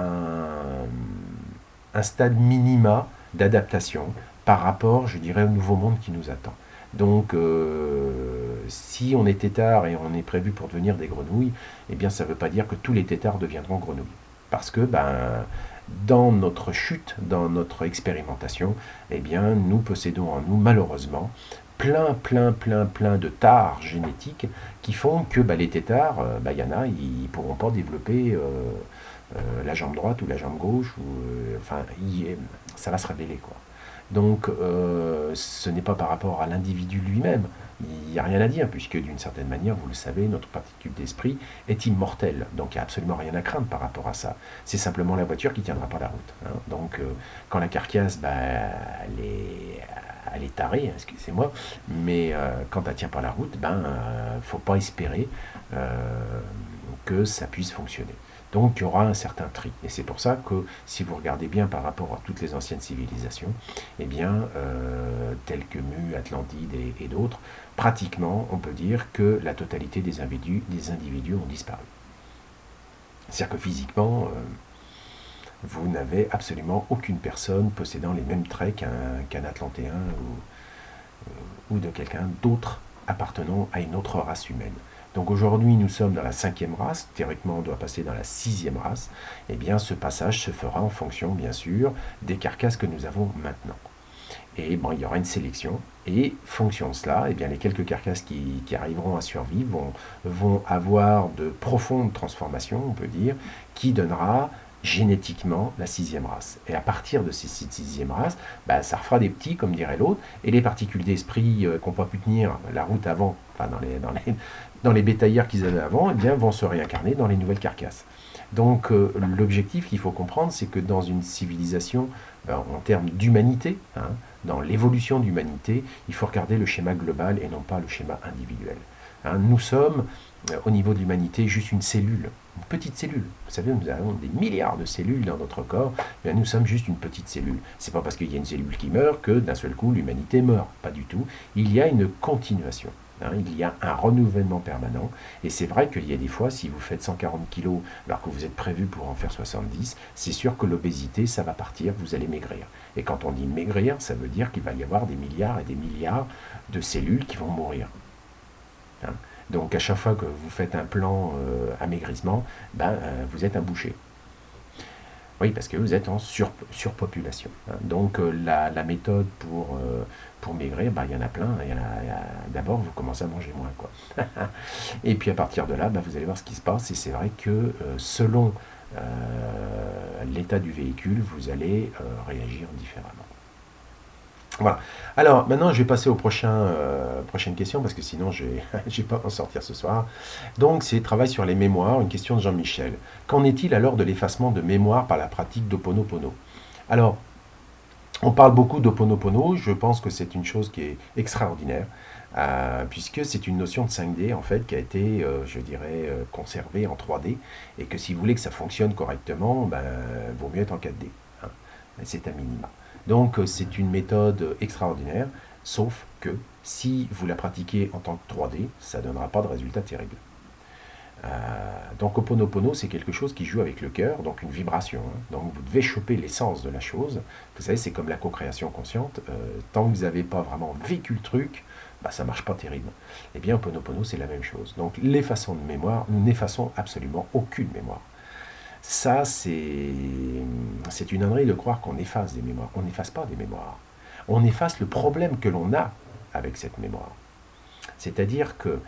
un stade minima d'adaptation par rapport, je dirais, au nouveau monde qui nous attend. Donc, si on est tétard et on est prévu pour devenir des grenouilles, eh bien, ça ne veut pas dire que tous les tétards deviendront grenouilles. Parce que, dans notre chute, dans notre expérimentation, eh bien, nous possédons en nous, malheureusement, plein de tares génétiques qui font que les tétards, y en a, ils ne pourront pas développer la jambe droite ou la jambe gauche, ça va se révéler, quoi. Donc, ce n'est pas par rapport à l'individu lui-même, il n'y a rien à dire, puisque d'une certaine manière, vous le savez, notre particule d'esprit est immortelle, donc il n'y a absolument rien à craindre par rapport à ça. C'est simplement la voiture qui ne tiendra pas la route. Hein. Donc, quand la carcasse, elle est tarée, excusez-moi, mais quand elle ne tient pas la route, faut pas espérer que ça puisse fonctionner. Donc il y aura un certain tri. Et c'est pour ça que si vous regardez bien par rapport à toutes les anciennes civilisations, eh bien, telles que Mu, Atlantide et d'autres, pratiquement on peut dire que la totalité des individus ont disparu. C'est-à-dire que physiquement, vous n'avez absolument aucune personne possédant les mêmes traits qu'un Atlantéen ou de quelqu'un d'autre appartenant à une autre race humaine. Donc aujourd'hui, nous sommes dans la 5e race, théoriquement on doit passer dans la 6e race, et bien ce passage se fera en fonction, bien sûr, des carcasses que nous avons maintenant. Et bon, il y aura une sélection, et fonction de cela, eh bien, les quelques carcasses qui arriveront à survivre vont avoir de profondes transformations, on peut dire, qui donnera génétiquement la 6e race. Et à partir de cette 6e race, bah, ça refera des petits, comme dirait l'autre, et les particules d'esprit qui n'ont pas pu tenir la route avant, enfin dans les bétaillères qu'ils avaient avant, eh bien, vont se réincarner dans les nouvelles carcasses. Donc l'objectif qu'il faut comprendre, c'est que dans une civilisation, en termes d'humanité, hein, dans l'évolution d'humanité, il faut regarder le schéma global et non pas le schéma individuel. Hein, nous sommes, au niveau de l'humanité, juste une cellule, une petite cellule. Vous savez, nous avons des milliards de cellules dans notre corps, mais nous sommes juste une petite cellule. C'est pas parce qu'il y a une cellule qui meurt que d'un seul coup l'humanité meurt. Pas du tout. Il y a une continuation. Hein, il y a un renouvellement permanent. Et c'est vrai qu'il y a des fois, si vous faites 140 kilos alors que vous êtes prévu pour en faire 70, c'est sûr que l'obésité, ça va partir, vous allez maigrir. Et quand on dit maigrir, ça veut dire qu'il va y avoir des milliards et des milliards de cellules qui vont mourir. Hein, donc à chaque fois que vous faites un plan amaigrissement, vous êtes un boucher. Oui, parce que vous êtes en surpopulation. Hein. Donc la méthode pour maigrir, il y en a plein. D'abord, vous commencez à manger moins, quoi. Et puis à partir de là, vous allez voir ce qui se passe. Et c'est vrai que selon l'état du véhicule, vous allez réagir différemment. Voilà. Alors, maintenant, je vais passer aux prochaines questions, parce que sinon, je ne vais pas en sortir ce soir. Donc, c'est travail sur les mémoires, une question de Jean-Michel. Qu'en est-il alors de l'effacement de mémoire par la pratique d'Ho'oponopono? Alors, on parle beaucoup d'Ho'oponopono, je pense que c'est une chose qui est extraordinaire, puisque c'est une notion de 5D, en fait, qui a été, je dirais, conservée en 3D, et que si vous voulez que ça fonctionne correctement, vaut mieux être en 4D. Hein. C'est un minima. Donc c'est une méthode extraordinaire, sauf que si vous la pratiquez en tant que 3D, ça ne donnera pas de résultat terrible. Donc Ho'oponopono, c'est quelque chose qui joue avec le cœur, donc une vibration. Hein. Donc vous devez choper l'essence de la chose. Vous savez, c'est comme la co-création consciente. Tant que vous n'avez pas vraiment vécu le truc, ça ne marche pas terrible. Eh bien, Ho'oponopono, c'est la même chose. Donc l'effacement de mémoire, nous n'effaçons absolument aucune mémoire. Ça, c'est une ânerie de croire qu'on efface des mémoires. On n'efface pas des mémoires. On efface le problème que l'on a avec cette mémoire. C'est-à-dire que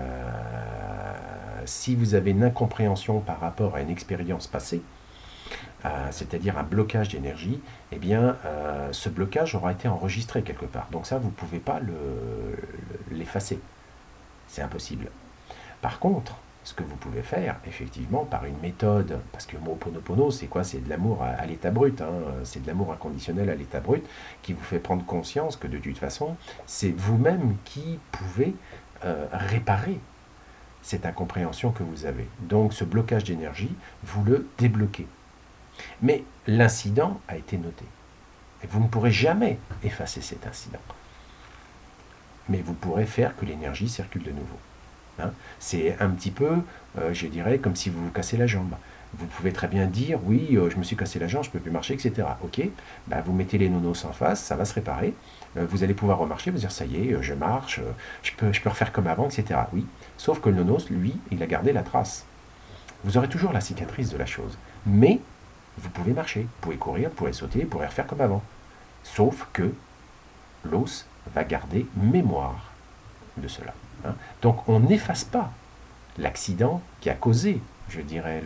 si vous avez une incompréhension par rapport à une expérience passée, c'est-à-dire un blocage d'énergie, eh bien, ce blocage aura été enregistré quelque part. Donc ça, vous ne pouvez pas l'effacer. C'est impossible. Par contre, ce que vous pouvez faire, effectivement, par une méthode, parce que le mot Ho'oponopono, c'est quoi? C'est de l'amour à l'état brut, hein, c'est de l'amour inconditionnel à l'état brut, qui vous fait prendre conscience que de toute façon, c'est vous-même qui pouvez réparer cette incompréhension que vous avez. Donc ce blocage d'énergie, vous le débloquez. Mais l'incident a été noté. Et vous ne pourrez jamais effacer cet incident. Mais vous pourrez faire que l'énergie circule de nouveau. Hein, c'est un petit peu, je dirais, comme si vous vous cassez la jambe. Vous pouvez très bien dire, oui, je me suis cassé la jambe, je ne peux plus marcher, etc. Ok, vous mettez les nonos en face, ça va se réparer. Vous allez pouvoir remarcher, vous dire, ça y est, je marche, je peux refaire comme avant, etc. Oui, sauf que le nonos, lui, il a gardé la trace. Vous aurez toujours la cicatrice de la chose. Mais vous pouvez marcher, vous pouvez courir, vous pouvez sauter, vous pourrez refaire comme avant. Sauf que l'os va garder mémoire de cela. Hein. Donc on n'efface pas l'accident qui a causé, je dirais,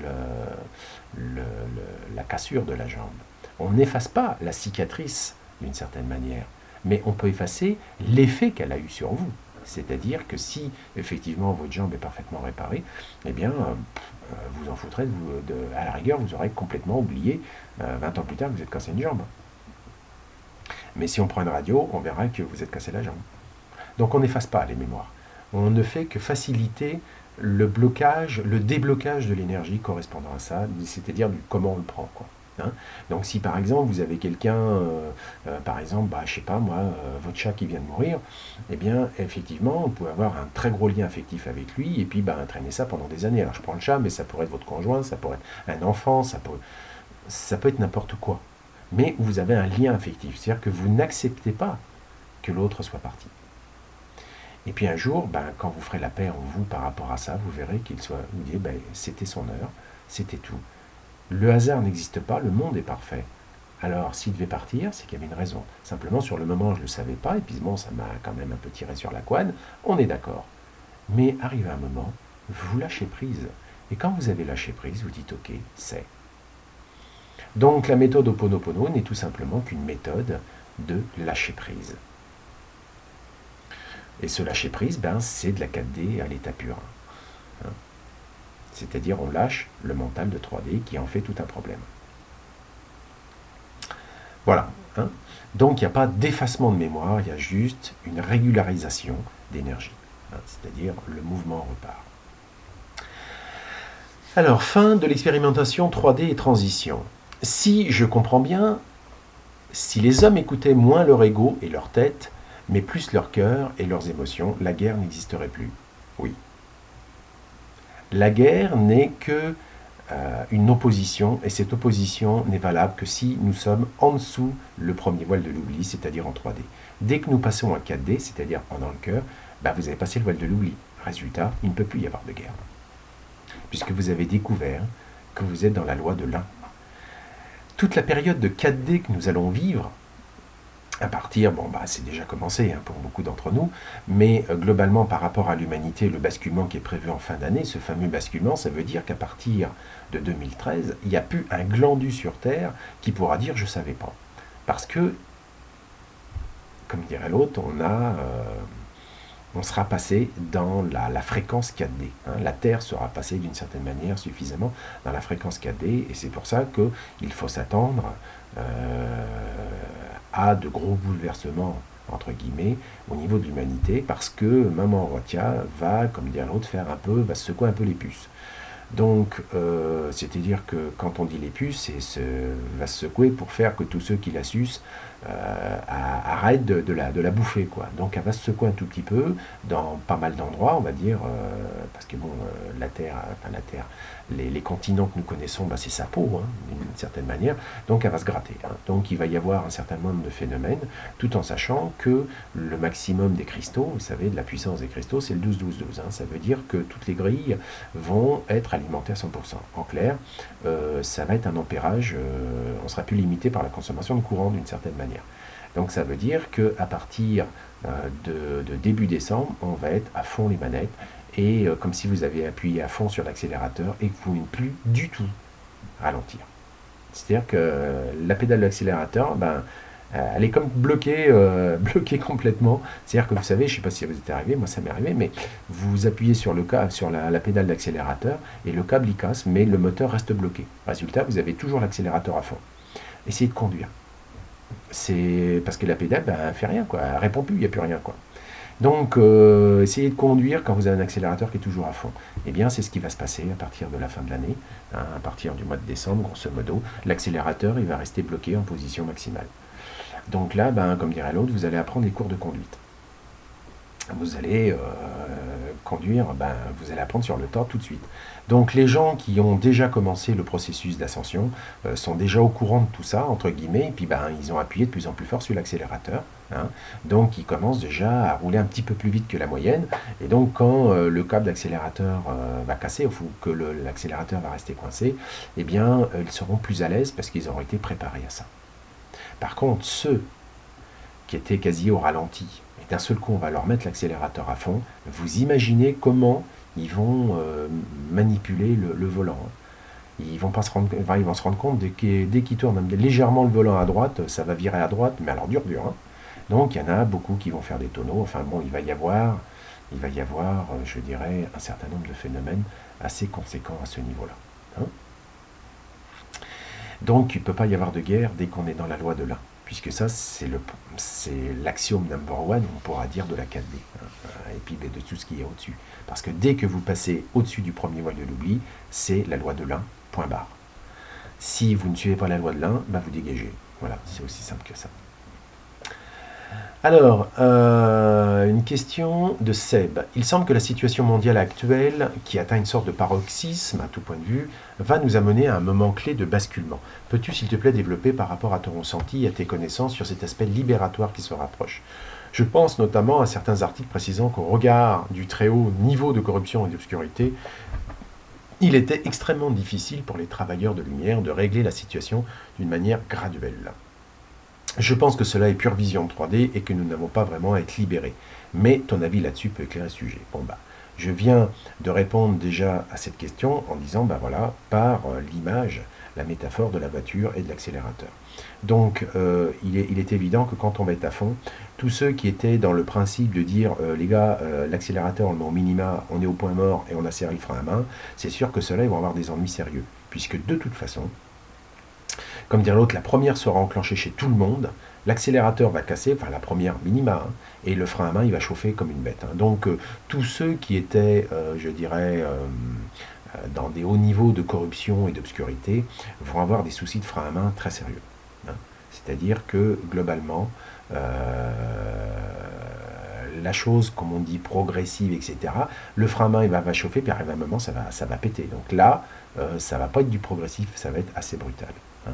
la cassure de la jambe. On n'efface pas la cicatrice d'une certaine manière, mais on peut effacer l'effet qu'elle a eu sur vous. C'est-à-dire que si effectivement votre jambe est parfaitement réparée, eh bien vous en foutrez, à la rigueur vous aurez complètement oublié 20 ans plus tard que vous êtes cassé une jambe. Mais si on prend une radio, on verra que vous êtes cassé la jambe. Donc on n'efface pas les mémoires. On ne fait que faciliter le blocage, le déblocage de l'énergie correspondant à ça, c'est-à-dire du comment on le prend, quoi. Hein. Donc si par exemple vous avez quelqu'un, par exemple, je sais pas moi, votre chat qui vient de mourir, eh bien effectivement vous pouvez avoir un très gros lien affectif avec lui et puis traîner ça pendant des années. Alors je prends le chat, mais ça pourrait être votre conjoint, ça pourrait être un enfant, ça peut être n'importe quoi. Mais vous avez un lien affectif, c'est-à-dire que vous n'acceptez pas que l'autre soit parti. Et puis un jour, ben, quand vous ferez la paix en vous par rapport à ça, vous verrez vous direz, ben, c'était son heure, c'était tout. Le hasard n'existe pas, le monde est parfait. Alors, s'il devait partir, c'est qu'il y avait une raison. Simplement, sur le moment, je ne le savais pas, et puis bon, ça m'a quand même un peu tiré sur la couenne, on est d'accord. Mais arrive un moment, vous lâchez prise. Et quand vous avez lâché prise, vous dites, ok, c'est. Donc, la méthode Ho'oponopono n'est tout simplement qu'une méthode de lâcher prise. Et ce lâcher prise, ben, c'est de la 4D à l'état pur. Hein. C'est-à-dire, on lâche le mental de 3D qui en fait tout un problème. Voilà. Hein. Donc, il n'y a pas d'effacement de mémoire, il y a juste une régularisation d'énergie. Hein, c'est-à-dire, le mouvement repart. Alors, fin de l'expérimentation 3D et transition. Si je comprends bien, si les hommes écoutaient moins leur ego et leur tête, mais plus leur cœur et leurs émotions, la guerre n'existerait plus. Oui. La guerre n'est que une opposition, et cette opposition n'est valable que si nous sommes en dessous le premier voile de l'oubli, c'est-à-dire en 3D. Dès que nous passons en 4D, c'est-à-dire dans le cœur, bah vous avez passé le voile de l'oubli. Résultat, il ne peut plus y avoir de guerre. Puisque vous avez découvert que vous êtes dans la loi de l'un. Toute la période de 4D que nous allons vivre, à partir, bon, bah, c'est déjà commencé hein, pour beaucoup d'entre nous, mais globalement par rapport à l'humanité, le basculement qui est prévu en fin d'année, ce fameux basculement, ça veut dire qu'à partir de 2013, il n'y a plus un glandu sur Terre qui pourra dire « je ne savais pas ». Parce que, comme dirait l'autre, on sera passé dans la fréquence 4D. Hein. La Terre sera passée d'une certaine manière suffisamment dans la fréquence 4D, et c'est pour ça qu'il faut s'attendre à de gros bouleversements, entre guillemets, au niveau de l'humanité, parce que Maman Rotia va, comme dit l'autre, va se secouer un peu les puces. Donc, c'est-à-dire que quand on dit les puces, va se secouer pour faire que tous ceux qui la sucent arrêtent de la bouffer, quoi. Donc, elle va se secouer un tout petit peu dans pas mal d'endroits, on va dire, parce que bon, la Terre, les continents que nous connaissons, bah, c'est sa peau, hein, d'une certaine manière. Donc, elle va se gratter. Hein. Donc, il va y avoir un certain nombre de phénomènes, tout en sachant que le maximum des cristaux, vous savez, de la puissance des cristaux, c'est le 12-12-12. Hein. Ça veut dire que toutes les grilles vont être alimenté à 100%. En clair, ça va être un ampérage, on sera plus limité par la consommation de courant d'une certaine manière. Donc ça veut dire qu'à partir de début décembre, on va être à fond les manettes, et comme si vous avez appuyé à fond sur l'accélérateur et que vous ne pouvez plus du tout ralentir. C'est-à-dire que la pédale de l'accélérateur, ben, elle est comme bloquée, bloquée complètement. C'est-à-dire que vous savez, je ne sais pas si ça vous est arrivé, moi ça m'est arrivé, mais vous appuyez sur la pédale d'accélérateur et le câble il casse, mais le moteur reste bloqué. Résultat, vous avez toujours l'accélérateur à fond. Essayez de conduire. C'est parce que la pédale, ben, elle ne fait rien, quoi. Elle ne répond plus, il n'y a plus rien, quoi. Donc, essayez de conduire quand vous avez un accélérateur qui est toujours à fond. Eh bien, c'est ce qui va se passer à partir de la fin de l'année, hein, à partir du mois de décembre, grosso modo. L'accélérateur, il va rester bloqué en position maximale. Donc là, ben, comme dirait l'autre, vous allez apprendre les cours de conduite. Vous allez conduire, ben, vous allez apprendre sur le tas tout de suite. Donc les gens qui ont déjà commencé le processus d'ascension sont déjà au courant de tout ça, entre guillemets, et puis ben, ils ont appuyé de plus en plus fort sur l'accélérateur. Hein. Donc ils commencent déjà à rouler un petit peu plus vite que la moyenne, et donc quand le câble d'accélérateur va casser, ou que l'accélérateur va rester coincé, eh bien ils seront plus à l'aise parce qu'ils auront été préparés à ça. Par contre, ceux qui étaient quasi au ralenti, et d'un seul coup on va leur mettre l'accélérateur à fond, vous imaginez comment ils vont manipuler le volant. Ils vont se rendre compte dès qu'ils tournent légèrement le volant à droite, ça va virer à droite, mais alors dur. Hein. Donc il y en a beaucoup qui vont faire des tonneaux. Enfin bon, il va y avoir, je dirais, un certain nombre de phénomènes assez conséquents à ce niveau-là. Hein. Donc il ne peut pas y avoir de guerre dès qu'on est dans la loi de l'un. Puisque ça, c'est l'axiome number one, on pourra dire, de la 4D, hein, et puis de tout ce qui est au-dessus. Parce que dès que vous passez au-dessus du premier voile de l'oubli, c'est la loi de l'un, point barre. Si vous ne suivez pas la loi de l'un, bah vous dégagez. Voilà, c'est aussi simple que ça. Alors, une question de Seb. Il semble que la situation mondiale actuelle, qui atteint une sorte de paroxysme à tout point de vue, va nous amener à un moment clé de basculement. Peux-tu, s'il te plaît, développer par rapport à ton ressenti et à tes connaissances sur cet aspect libératoire qui se rapproche? Je pense notamment à certains articles précisant qu'au regard du très haut niveau de corruption et d'obscurité, il était extrêmement difficile pour les travailleurs de lumière de régler la situation d'une manière graduelle. Je pense que cela est pure vision 3D et que nous n'avons pas vraiment à être libérés. Mais ton avis là-dessus peut éclairer le sujet. Bon bah, je viens de répondre déjà à cette question en disant, bah voilà, par l'image, la métaphore de la voiture et de l'accélérateur. Donc, il est évident que quand on va être à fond, tous ceux qui étaient dans le principe de dire, les gars, l'accélérateur, on le met au minima, on est au point mort et on a serré le frein à main, c'est sûr que ceux-là, ils vont avoir des ennuis sérieux. Puisque de toute façon, comme dire l'autre, la première sera enclenchée chez tout le monde, l'accélérateur va casser, enfin la première minima, hein, et le frein à main, il va chauffer comme une bête. Hein. Donc, tous ceux qui étaient, je dirais, dans des hauts niveaux de corruption et d'obscurité, vont avoir des soucis de frein à main très sérieux. Hein. C'est-à-dire que, globalement, la chose, comme on dit, progressive, etc., le frein à main, il va chauffer, puis arrive un moment, ça va péter. Donc là, ça va pas être du progressif, ça va être assez brutal. Hein.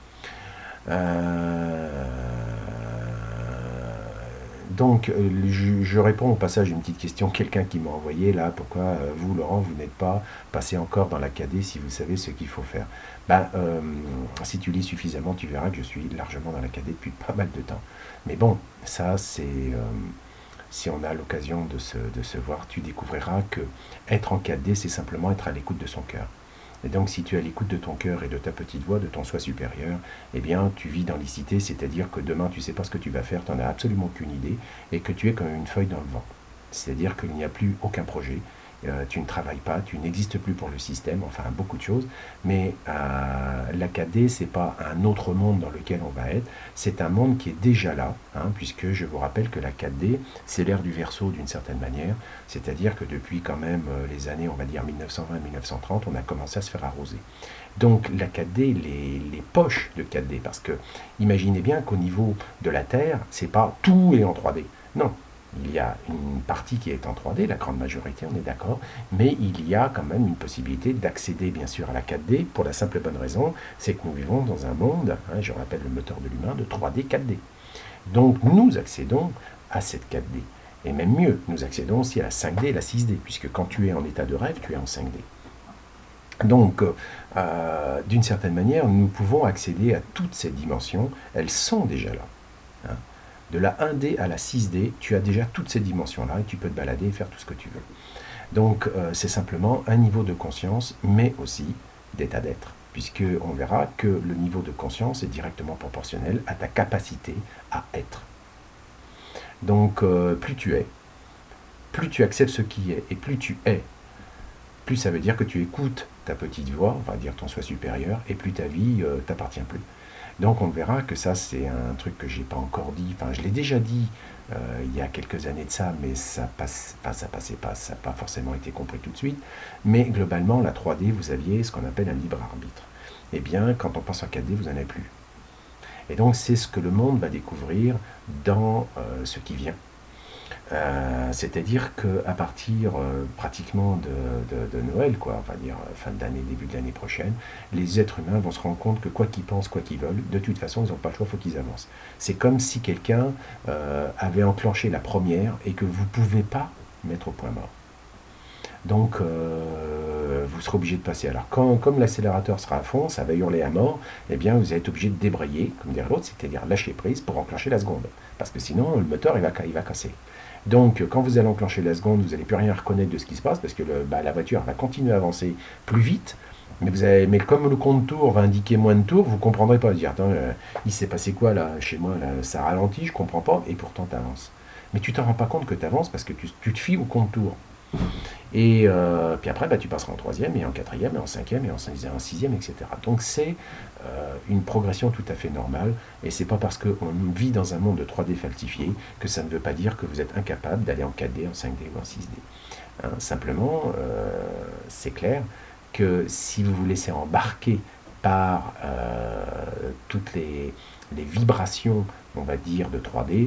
Donc, je réponds au passage à une petite question, quelqu'un qui m'a envoyé là, pourquoi vous, Laurent, vous n'êtes pas passé encore dans l'Acadé si vous savez ce qu'il faut faire. Ben, si tu lis suffisamment, tu verras que je suis largement dans l'Acadé depuis pas mal de temps. Mais bon, ça, c'est... si on a l'occasion de se voir, tu découvriras que être en 4D, c'est simplement être à l'écoute de son cœur. Et donc, si tu es à l'écoute de ton cœur et de ta petite voix, de ton soi supérieur, eh bien, tu vis dans l'icité, c'est-à-dire que demain, tu ne sais pas ce que tu vas faire, tu n'en as absolument aucune idée, et que tu es comme une feuille dans le vent. C'est-à-dire qu'il n'y a plus aucun projet, tu ne travailles pas, tu n'existes plus pour le système, enfin, beaucoup de choses, mais l'Acadé, ce n'est pas un autre monde dans lequel on va être, c'est un monde qui est déjà là, hein, puisque je vous rappelle que la 4D, c'est l'ère du Verseau d'une certaine manière, c'est-à-dire que depuis quand même les années, on va dire 1920-1930, on a commencé à se faire arroser. Donc la 4D, les poches de 4D, parce que imaginez bien qu'au niveau de la Terre, c'est pas tout est en 3D. Non, il y a une partie qui est en 3D, la grande majorité, on est d'accord, mais il y a quand même une possibilité d'accéder bien sûr à la 4D pour la simple et bonne raison, c'est que nous vivons dans un monde, hein, je rappelle le moteur de l'humain, de 3D, 4D. Donc nous accédons à cette 4D. Et même mieux, nous accédons aussi à la 5D et la 6D, puisque quand tu es en état de rêve, tu es en 5D. Donc, d'une certaine manière, nous pouvons accéder à toutes ces dimensions, elles sont déjà là. Hein. De la 1D à la 6D, tu as déjà toutes ces dimensions-là et tu peux te balader et faire tout ce que tu veux. Donc, c'est simplement un niveau de conscience, mais aussi d'état d'être, puisqu'on verra que le niveau de conscience est directement proportionnel à ta capacité à être. Donc, plus tu es, plus tu acceptes ce qui est, et plus tu es, plus ça veut dire que tu écoutes ta petite voix, on va dire ton soi supérieur, et plus ta vie t'appartient plus. Donc on verra que ça c'est un truc que j'ai pas encore dit, enfin je l'ai déjà dit il y a quelques années de ça, mais ça passe, enfin, ça passait pas, ça n'a pas forcément été compris tout de suite. Mais globalement, la 3D, vous aviez ce qu'on appelle un libre arbitre. Eh bien, quand on pense en 4D, vous n'en avez plus. Et donc c'est ce que le monde va découvrir dans ce qui vient. C'est-à-dire qu'à partir pratiquement de Noël, quoi, on va dire fin d'année, début de l'année prochaine, les êtres humains vont se rendre compte que quoi qu'ils pensent, quoi qu'ils veulent, de toute façon, ils n'ont pas le choix, il faut qu'ils avancent. C'est comme si quelqu'un avait enclenché la première et que vous ne pouvez pas mettre au point mort. Donc, vous serez obligé de passer. Alors, comme l'accélérateur sera à fond, ça va hurler à mort, eh bien, vous êtes obligé de débrayer, comme dirait l'autre, c'est-à-dire lâcher prise pour enclencher la seconde. Parce que sinon, le moteur, il va casser. Donc, quand vous allez enclencher la seconde, vous n'allez plus rien reconnaître de ce qui se passe, parce que la voiture va continuer à avancer plus vite, mais comme le compte tour va indiquer moins de tours, vous ne comprendrez pas. Vous dire, attends, il s'est passé quoi là, chez moi, là, ça ralentit, je ne comprends pas, et pourtant tu avances. Mais tu ne t'en rends pas compte que tu avances parce que tu te fies au compte tour. Et puis après, tu passeras en troisième, et en quatrième, et en cinquième, et en sixième, etc. Donc c'est une progression tout à fait normale, et c'est pas parce qu'on vit dans un monde de 3D falsifié que ça ne veut pas dire que vous êtes incapable d'aller en 4D, en 5D ou en 6D. Hein, simplement, c'est clair que si vous vous laissez embarquer par toutes les vibrations, on va dire, de 3D,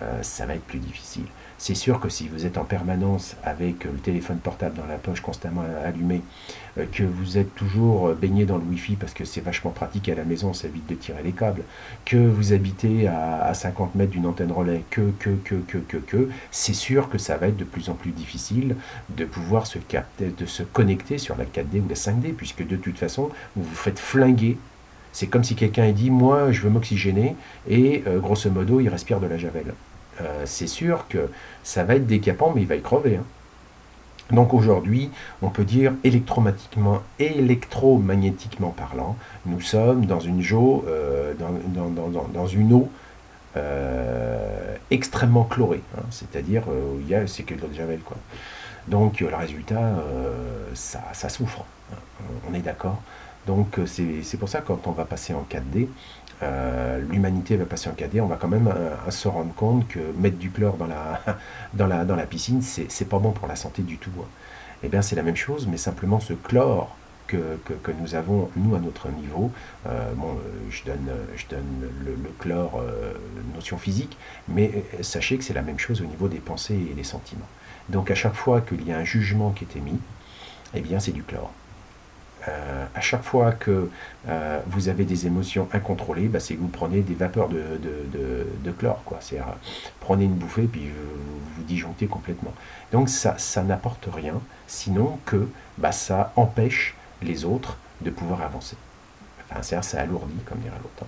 ça va être plus difficile. C'est sûr que si vous êtes en permanence avec le téléphone portable dans la poche constamment allumé, que vous êtes toujours baigné dans le Wi-Fi parce que c'est vachement pratique à la maison, ça évite de tirer les câbles, que vous habitez à 50 mètres d'une antenne relais, c'est sûr que ça va être de plus en plus difficile de pouvoir de se connecter sur la 4D ou la 5D, puisque de toute façon, vous vous faites flinguer. C'est comme si quelqu'un a dit, moi je veux m'oxygéner, et grosso modo il respire de la javel. C'est sûr que ça va être décapant, mais il va y crever. Hein. Donc aujourd'hui, on peut dire électromagnétiquement parlant, nous sommes dans une dans une eau extrêmement chlorée, hein, c'est-à-dire c'est que de l'eau de javel, quoi. Donc le résultat, ça souffre, hein, on est d'accord. Donc c'est pour ça que quand on va passer en 4D, l'humanité va passer en 4D, on va quand même se rendre compte que mettre du chlore dans la piscine, c'est pas bon pour la santé du tout. Hein. Eh bien c'est la même chose, mais simplement ce chlore que nous avons, nous, à notre niveau, je donne le chlore, notion physique, mais sachez que c'est la même chose au niveau des pensées et des sentiments. Donc à chaque fois qu'il y a un jugement qui est émis, eh bien c'est du chlore. À chaque fois que vous avez des émotions incontrôlées, bah, c'est que vous prenez des vapeurs de chlore, quoi. C'est prenez une bouffée puis vous disjonctez complètement. Donc ça n'apporte rien, sinon que bah, ça empêche les autres de pouvoir avancer. Enfin, ça alourdit, comme dirait l'autre.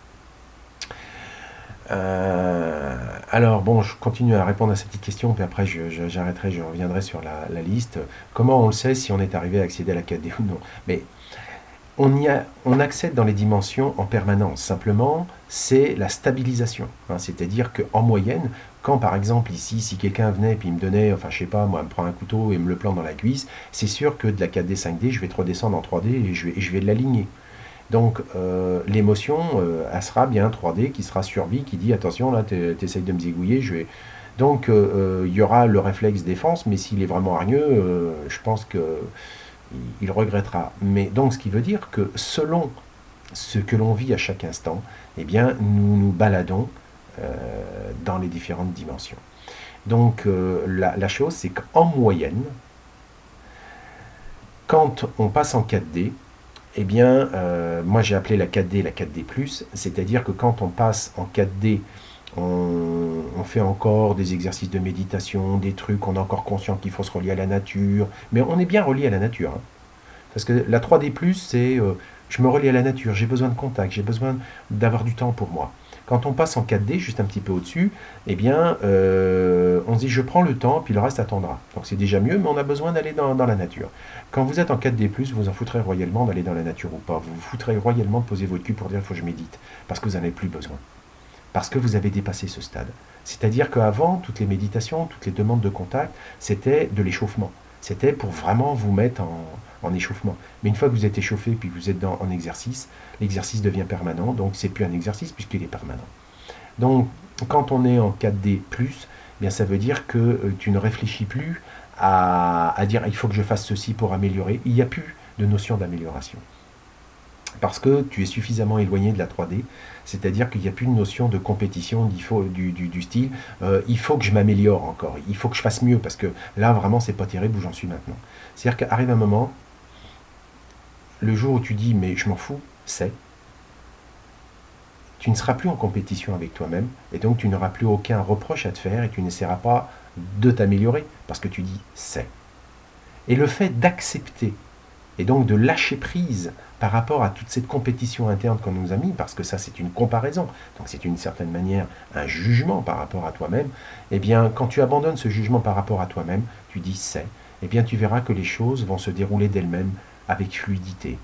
Alors bon, je continue à répondre à cette petite question, puis après j'arrêterai, je reviendrai sur la liste. Comment on le sait si on est arrivé à accéder à la 4D ou non? Mais on accède dans les dimensions en permanence. Simplement, c'est la stabilisation. Hein, c'est-à-dire qu'en moyenne, quand par exemple ici, si quelqu'un venait et puis me donnait, enfin je sais pas, moi, me prend un couteau et me le plante dans la cuisse, c'est sûr que de la 4D, 5D, je vais te redescendre en 3D et je vais l'aligner. Donc l'émotion, elle sera bien 3D, qui sera survie, qui dit attention, là, tu essayes de me zigouiller, je vais... Donc il y aura le réflexe défense, mais s'il est vraiment hargneux, je pense qu'il regrettera. Mais donc ce qui veut dire que selon ce que l'on vit à chaque instant, eh bien nous nous baladons dans les différentes dimensions. Donc la chose, c'est qu'en moyenne, quand on passe en 4D, eh bien, moi j'ai appelé la 4D la 4D+, c'est-à-dire que quand on passe en 4D, on fait encore des exercices de méditation, des trucs, on est encore conscient qu'il faut se relier à la nature, mais on est bien relié à la nature. Hein. Parce que la 3D+, c'est je me relie à la nature, j'ai besoin de contact, j'ai besoin d'avoir du temps pour moi. Quand on passe en 4D, juste un petit peu au-dessus, eh bien, on se dit je prends le temps, puis le reste attendra. Donc c'est déjà mieux, mais on a besoin d'aller dans la nature. Quand vous êtes en 4D+, vous en foutrez royalement d'aller dans la nature ou pas. Vous vous foutrez royalement de poser votre cul pour dire il faut que je médite, parce que vous n'en avez plus besoin. Parce que vous avez dépassé ce stade. C'est-à-dire qu'avant, toutes les méditations, toutes les demandes de contact, c'était de l'échauffement. C'était pour vraiment vous mettre en échauffement. Mais une fois que vous êtes échauffé puis que vous êtes en exercice, l'exercice devient permanent, donc c'est plus un exercice puisqu'il est permanent. Donc quand on est en 4D+, eh bien, ça veut dire que tu ne réfléchis plus à dire il faut que je fasse ceci pour améliorer. Il n'y a plus de notion d'amélioration. Parce que tu es suffisamment éloigné de la 3D, c'est-à-dire qu'il n'y a plus de notion de compétition du style il faut que je m'améliore encore, il faut que je fasse mieux, parce que là vraiment c'est pas terrible où j'en suis maintenant. C'est-à-dire qu'arrive un moment, le jour où tu dis mais je m'en fous, tu ne seras plus en compétition avec toi-même, et donc tu n'auras plus aucun reproche à te faire, et tu n'essaieras pas de t'améliorer, parce que tu dis c'est. Et le fait d'accepter, et donc de lâcher prise par rapport à toute cette compétition interne qu'on nous a mis, parce que ça c'est une comparaison, donc c'est d'une certaine manière un jugement par rapport à toi-même, eh bien quand tu abandonnes ce jugement par rapport à toi-même, tu dis c'est, eh bien tu verras que les choses vont se dérouler d'elles-mêmes avec fluidité.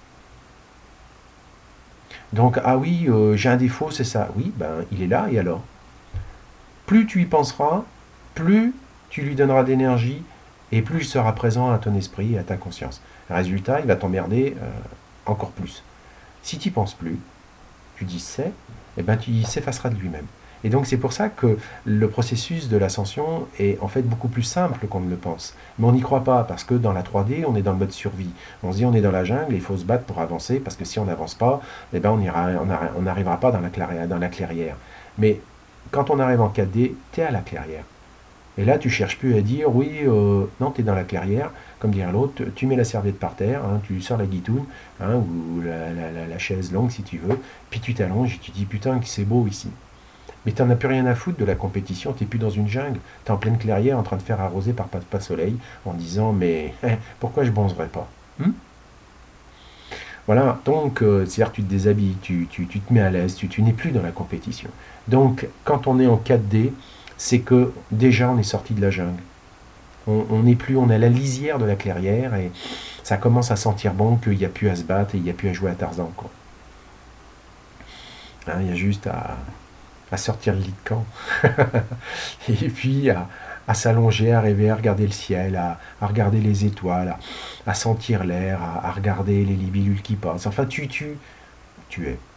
Donc ah oui, j'ai un défaut, c'est ça, oui, ben il est là, et alors? Plus tu y penseras, plus tu lui donneras d'énergie, et plus il sera présent à ton esprit et à ta conscience. Résultat, il va t'emmerder encore plus. Si tu n'y penses plus, tu dis c'est, eh ben il s'effacera de lui-même. Et donc c'est pour ça que le processus de l'ascension est en fait beaucoup plus simple qu'on ne le pense. Mais on n'y croit pas, parce que dans la 3D, on est dans le mode survie. On se dit on est dans la jungle, il faut se battre pour avancer, parce que si on n'avance pas, eh ben on n'arrivera pas dans la clairière. Mais quand on arrive en 4D, tu es à la clairière. Et là, tu cherches plus à dire, oui, non, tu es dans la clairière, comme dirait l'autre, tu mets la serviette par terre, hein, tu sors la guitoune, hein, ou la chaise longue si tu veux, puis tu t'allonges et tu dis, putain, que c'est beau ici. Mais tu n'en as plus rien à foutre de la compétition, tu n'es plus dans une jungle, tu es en pleine clairière en train de faire arroser par pas de soleil, en disant, mais pourquoi je bronzerais pas? Voilà, donc c'est-à-dire que tu te déshabilles, tu te mets à l'aise, tu n'es plus dans la compétition. Donc quand on est en 4D, c'est que déjà on est sorti de la jungle. On n'est plus, on est à la lisière de la clairière et ça commence à sentir bon qu'il n'y a plus à se battre et il n'y a plus à jouer à Tarzan, quoi. Hein, il y a juste à sortir le lit de camp et puis à s'allonger, à rêver, à regarder le ciel, à regarder les étoiles, à sentir l'air, à regarder les libellules qui passent. Enfin, tu es.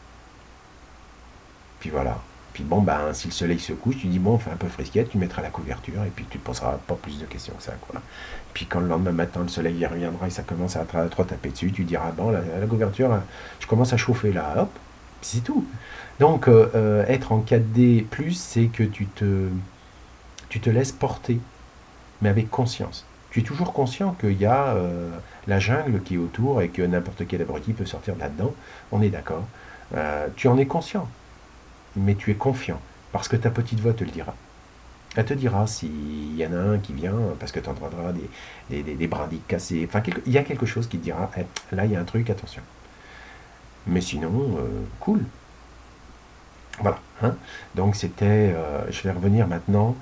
Puis voilà. Puis bon, ben, si le soleil se couche, tu dis, bon, on fait un peu frisquette, tu mettras la couverture, et puis tu ne te poseras pas plus de questions que ça, quoi. Puis quand le lendemain matin, le soleil y reviendra et ça commence à trop taper dessus, tu diras, bon, la couverture, je commence à chauffer là, hop, c'est tout. Donc, être en 4D+, c'est que tu te laisses porter, mais avec conscience. Tu es toujours conscient qu'il y a la jungle qui est autour et que n'importe quel abruti peut sortir de là-dedans, on est d'accord. Tu en es conscient, mais tu es confiant, parce que ta petite voix te le dira. Elle te dira s'il y en a un qui vient, parce que tu entendras des brindilles cassées. Enfin, il y a quelque chose qui te dira, eh, là, il y a un truc, attention. Mais sinon, cool. Voilà. Hein. Donc, c'était... je vais revenir maintenant,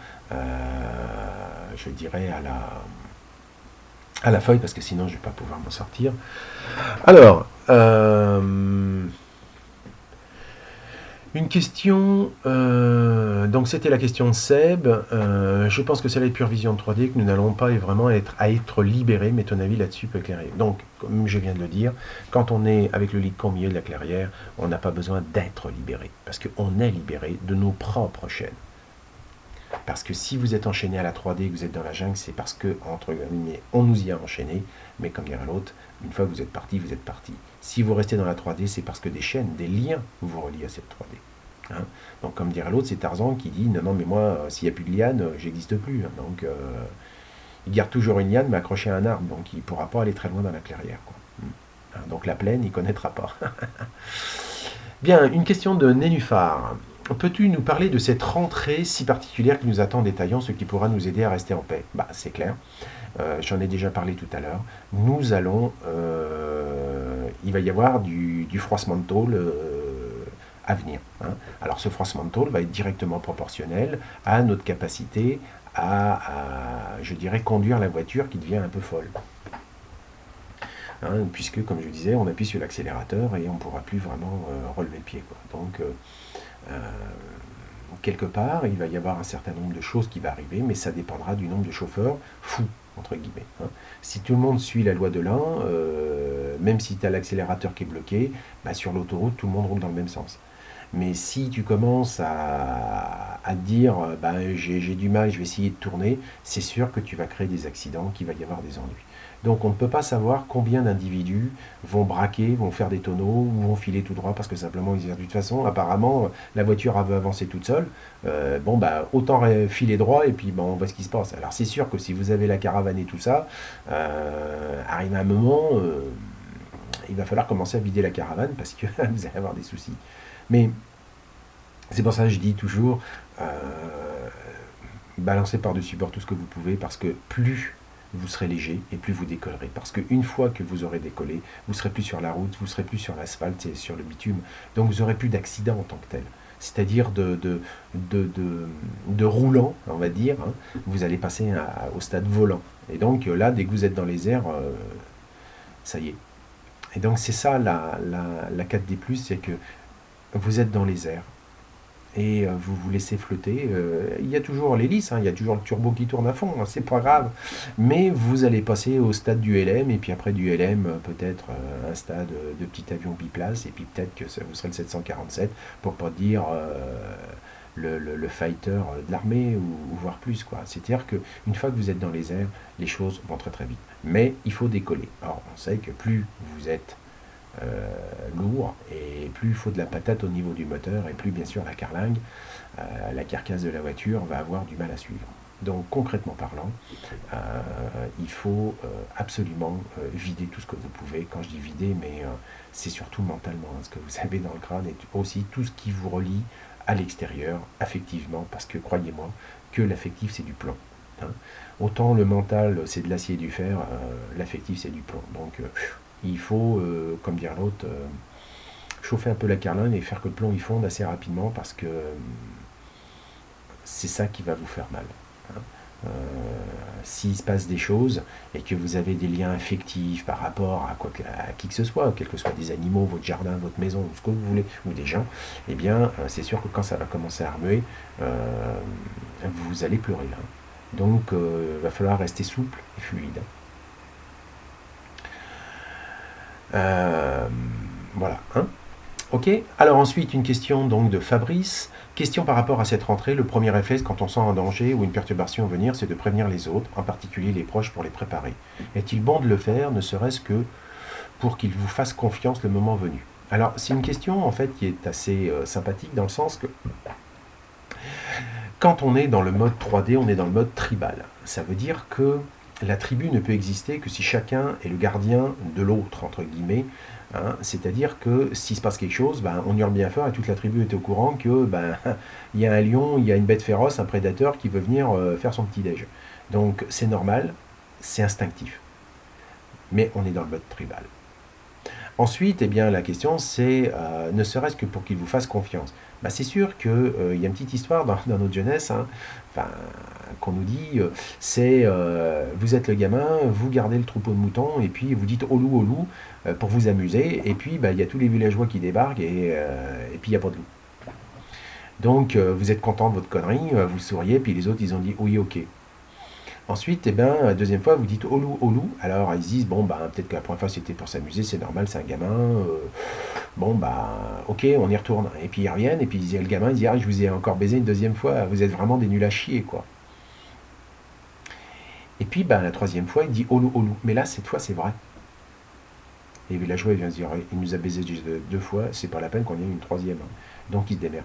je dirais, à la feuille, parce que sinon, je ne vais pas pouvoir m'en sortir. Alors, une question, donc c'était la question de Seb. Je pense que c'est la pure vision de 3D, que nous n'allons pas vraiment être libérés, mais ton avis là-dessus peut éclairer. Donc, comme je viens de le dire, quand on est avec le lit de camp au milieu de la clairière, on n'a pas besoin d'être libéré, parce qu'on est libéré de nos propres chaînes. Parce que si vous êtes enchaîné à la 3D, que vous êtes dans la jungle, c'est parce que, entre guillemets, on nous y a enchaîné, mais comme dirait l'autre, une fois que vous êtes parti, vous êtes parti. Si vous restez dans la 3D, c'est parce que des chaînes, des liens vous relient à cette 3D. Hein. Donc, comme dirait l'autre, c'est Tarzan qui dit non, non, mais moi, s'il n'y a plus de liane, j'existe plus. Hein. Donc, il garde toujours une liane, mais accrochée à un arbre, donc il ne pourra pas aller très loin dans la clairière. Quoi. Hein. Donc, la plaine, il ne connaîtra pas. Bien, une question de Nénuphar. Peux-tu nous parler de cette rentrée si particulière qui nous attend en détaillant, ce qui pourra nous aider à rester en paix? Bah, c'est clair. J'en ai déjà parlé tout à l'heure. Nous allons... il va y avoir du froissement de tôle à venir. Hein. Alors ce froissement de tôle va être directement proportionnel à notre capacité à, je dirais, conduire la voiture qui devient un peu folle. Hein, puisque, comme je disais, on appuie sur l'accélérateur et on ne pourra plus vraiment relever le pied. Quoi. Donc, quelque part, il va y avoir un certain nombre de choses qui vont arriver, mais ça dépendra du nombre de chauffeurs fous, entre guillemets. Hein. Si tout le monde suit la loi de l'un, même si tu as l'accélérateur qui est bloqué, bah, sur l'autoroute, tout le monde roule dans le même sens. Mais si tu commences à te dire, bah, j'ai du mal, je vais essayer de tourner, c'est sûr que tu vas créer des accidents, qu'il va y avoir des ennuis. Donc on ne peut pas savoir combien d'individus vont braquer, vont faire des tonneaux ou vont filer tout droit parce que simplement ils disent de toute façon, apparemment, la voiture veut avancer toute seule. Bon, bah, autant filer droit et puis bon, on voit ce qui se passe. Alors c'est sûr que si vous avez la caravane et tout ça, arrive un moment, il va falloir commencer à vider la caravane parce que vous allez avoir des soucis. Mais c'est pour ça que je dis toujours, balancez par-dessus bord tout ce que vous pouvez parce que plus vous serez léger et plus vous décollerez. Parce qu'une fois que vous aurez décollé, vous ne serez plus sur la route, vous ne serez plus sur l'asphalte et sur le bitume. Donc vous n'aurez plus d'accident en tant que tel. C'est-à-dire de roulant, on va dire, hein, vous allez passer au stade volant. Et donc là, dès que vous êtes dans les airs, ça y est. Et donc c'est ça la 4D+, c'est que vous êtes dans les airs. Et vous vous laissez flotter. Il y a toujours l'hélice, hein, il y a toujours le turbo qui tourne à fond, hein, c'est pas grave. Mais vous allez passer au stade du LM, et puis après du LM, peut-être un stade de petit avion biplace, et puis peut-être que ça vous serez le 747, pour pas dire le fighter de l'armée, ou voire plus. C'est-à-dire qu'une fois que vous êtes dans les airs, les choses vont très très vite. Mais il faut décoller. Alors on sait que plus vous êtes lourd, et plus il faut de la patate au niveau du moteur, et plus bien sûr la carlingue, la carcasse de la voiture va avoir du mal à suivre. Donc concrètement parlant, il faut absolument vider tout ce que vous pouvez. Quand je dis vider, mais c'est surtout mentalement, hein, ce que vous avez dans le crâne, et aussi tout ce qui vous relie à l'extérieur, affectivement, parce que croyez-moi que l'affectif c'est du plomb. Hein. Autant le mental c'est de l'acier et du fer, l'affectif c'est du plomb. Donc il faut, comme dire l'autre, chauffer un peu la carlingue et faire que le plomb il fonde assez rapidement, parce que c'est ça qui va vous faire mal. Hein. S'il se passe des choses et que vous avez des liens affectifs par rapport à qui que ce soit, quels que soient des animaux, votre jardin, votre maison, ce que vous voulez, ou des gens, eh bien c'est sûr que quand ça va commencer à remuer, vous allez pleurer là. Donc il va falloir rester souple et fluide. Voilà. Hein. Ok, alors ensuite une question donc de Fabrice. Question par rapport à cette rentrée, le premier réflexe quand on sent un danger ou une perturbation venir, c'est de prévenir les autres, en particulier les proches, pour les préparer. Est-il bon de le faire, ne serait-ce que pour qu'ils vous fassent confiance le moment venu? Alors c'est une question en fait qui est assez sympathique, dans le sens que quand on est dans le mode 3D, on est dans le mode tribal. Ça veut dire que la tribu ne peut exister que si chacun est le gardien de l'autre, entre guillemets. Hein, c'est-à-dire que s'il se passe quelque chose, ben, on hurle bien fort et toute la tribu est au courant que ben, il y a un lion, il y a une bête féroce, un prédateur qui veut venir faire son petit-déj. Donc c'est normal, c'est instinctif. Mais on est dans le mode tribal. Ensuite, eh bien, la question c'est, ne serait-ce que pour qu'il vous fasse confiance. Bah, c'est sûr qu'il y a une petite histoire dans notre jeunesse, hein, qu'on nous dit, c'est vous êtes le gamin, vous gardez le troupeau de moutons, et puis vous dites au loup, pour vous amuser, et puis bah, il y a tous les villageois qui débarquent, et puis il n'y a pas de loup. Donc vous êtes content de votre connerie, vous souriez, puis les autres ils ont dit oui, ok. Ensuite, eh ben, la deuxième fois, vous dites au loup. Alors ils se disent, bon, bah, peut-être que la première fois c'était pour s'amuser, c'est normal, c'est un gamin. Bon, bah, ok, on y retourne. Et puis ils reviennent, et puis le gamin il dit, ah, je vous ai encore baisé une deuxième fois, vous êtes vraiment des nuls à chier, quoi. Et puis, bah, la troisième fois, il dit au loup. Mais là, cette fois, c'est vrai. Et le villageois, il vient se dire, il nous a baisé deux fois, c'est pas la peine qu'on y ait une troisième. Hein. Donc il se démerde.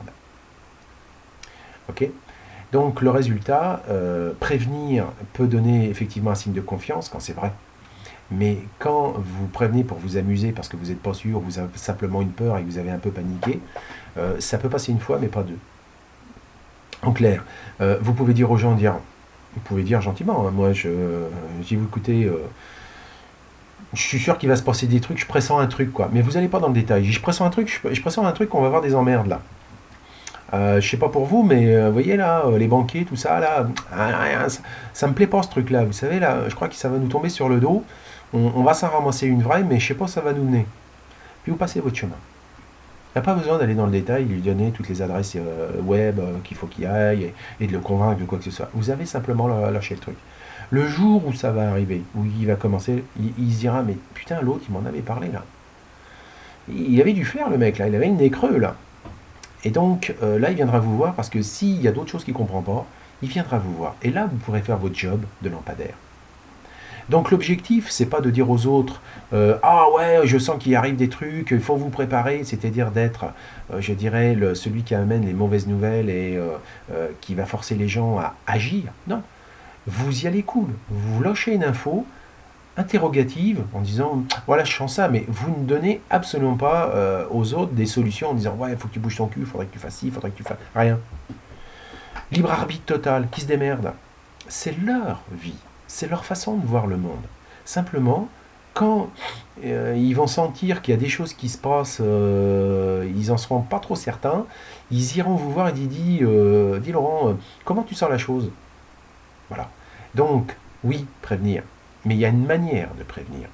Ok? Donc le résultat, prévenir peut donner effectivement un signe de confiance quand c'est vrai. Mais quand vous prévenez pour vous amuser parce que vous n'êtes pas sûr, vous avez simplement une peur et que vous avez un peu paniqué, ça peut passer une fois mais pas deux. En clair, vous pouvez dire aux gens, vous pouvez dire gentiment, hein, moi je dis, vous écoutez, je suis sûr qu'il va se passer des trucs, je pressens un truc quoi, mais vous n'allez pas dans le détail. Je pressens un truc, je pressens un truc qu'on va avoir des emmerdes là. Je sais pas pour vous, mais vous voyez là, les banquiers, tout ça, là, ça me plaît pas ce truc-là. Vous savez, là, je crois que ça va nous tomber sur le dos. On va s'en ramasser une vraie, mais je sais pas où ça va nous mener. Puis vous passez votre chemin. Il n'y a pas besoin d'aller dans le détail, lui donner toutes les adresses web qu'il faut qu'il aille et de le convaincre de quoi que ce soit. Vous avez simplement lâché le truc. Le jour où ça va arriver, où il va commencer, il se dira, mais putain, l'autre, il m'en avait parlé là. Il avait du flair, le mec, là. Il avait une nez creux, là. Et donc là, il viendra vous voir parce que s'il y a d'autres choses qu'il ne comprend pas, il viendra vous voir. Et là, vous pourrez faire votre job de lampadaire. Donc l'objectif, c'est pas de dire aux autres ah ouais, je sens qu'il arrive des trucs, il faut vous préparer, c'est-à-dire d'être, je dirais, celui qui amène les mauvaises nouvelles et qui va forcer les gens à agir. Non, vous y allez cool. Vous lâchez une info interrogative en disant voilà, je sens ça, mais vous ne donnez absolument pas aux autres des solutions en disant ouais, il faut que tu bouges ton cul, il faudrait que tu fasses ci, il faudrait que tu fasses rien. Libre arbitre total, qui se démerde. C'est leur vie, c'est leur façon de voir le monde. Simplement, quand ils vont sentir qu'il y a des choses qui se passent, ils en seront pas trop certains, ils iront vous voir et dis Laurent, comment tu sens la chose? Voilà. Donc, oui, prévenir. Mais il y a une manière de prévenir.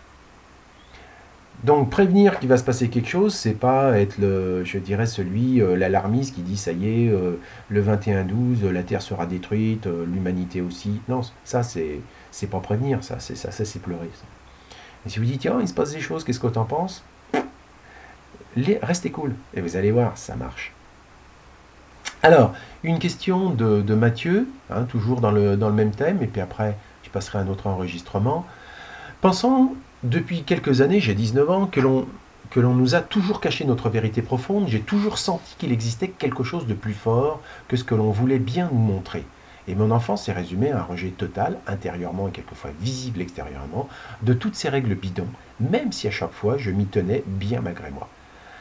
Donc prévenir qu'il va se passer quelque chose, c'est pas être je dirais l'alarmiste qui dit ça y est, le 21-12, la Terre sera détruite, l'humanité aussi. Non, ça c'est pas prévenir, ça c'est pleurer. Ça. Et si vous dites tiens, il se passe des choses, qu'est-ce que t'en penses? Restez cool et vous allez voir, ça marche. Alors, une question de Mathieu, hein, toujours dans le même thème, et puis après je passerai à un autre enregistrement. Pensons depuis quelques années, j'ai 19 ans, que l'on nous a toujours caché notre vérité profonde, j'ai toujours senti qu'il existait quelque chose de plus fort que ce que l'on voulait bien nous montrer. Et mon enfance s'est résumée à un rejet total, intérieurement et quelquefois visible extérieurement, de toutes ces règles bidons, même si à chaque fois je m'y tenais bien malgré moi.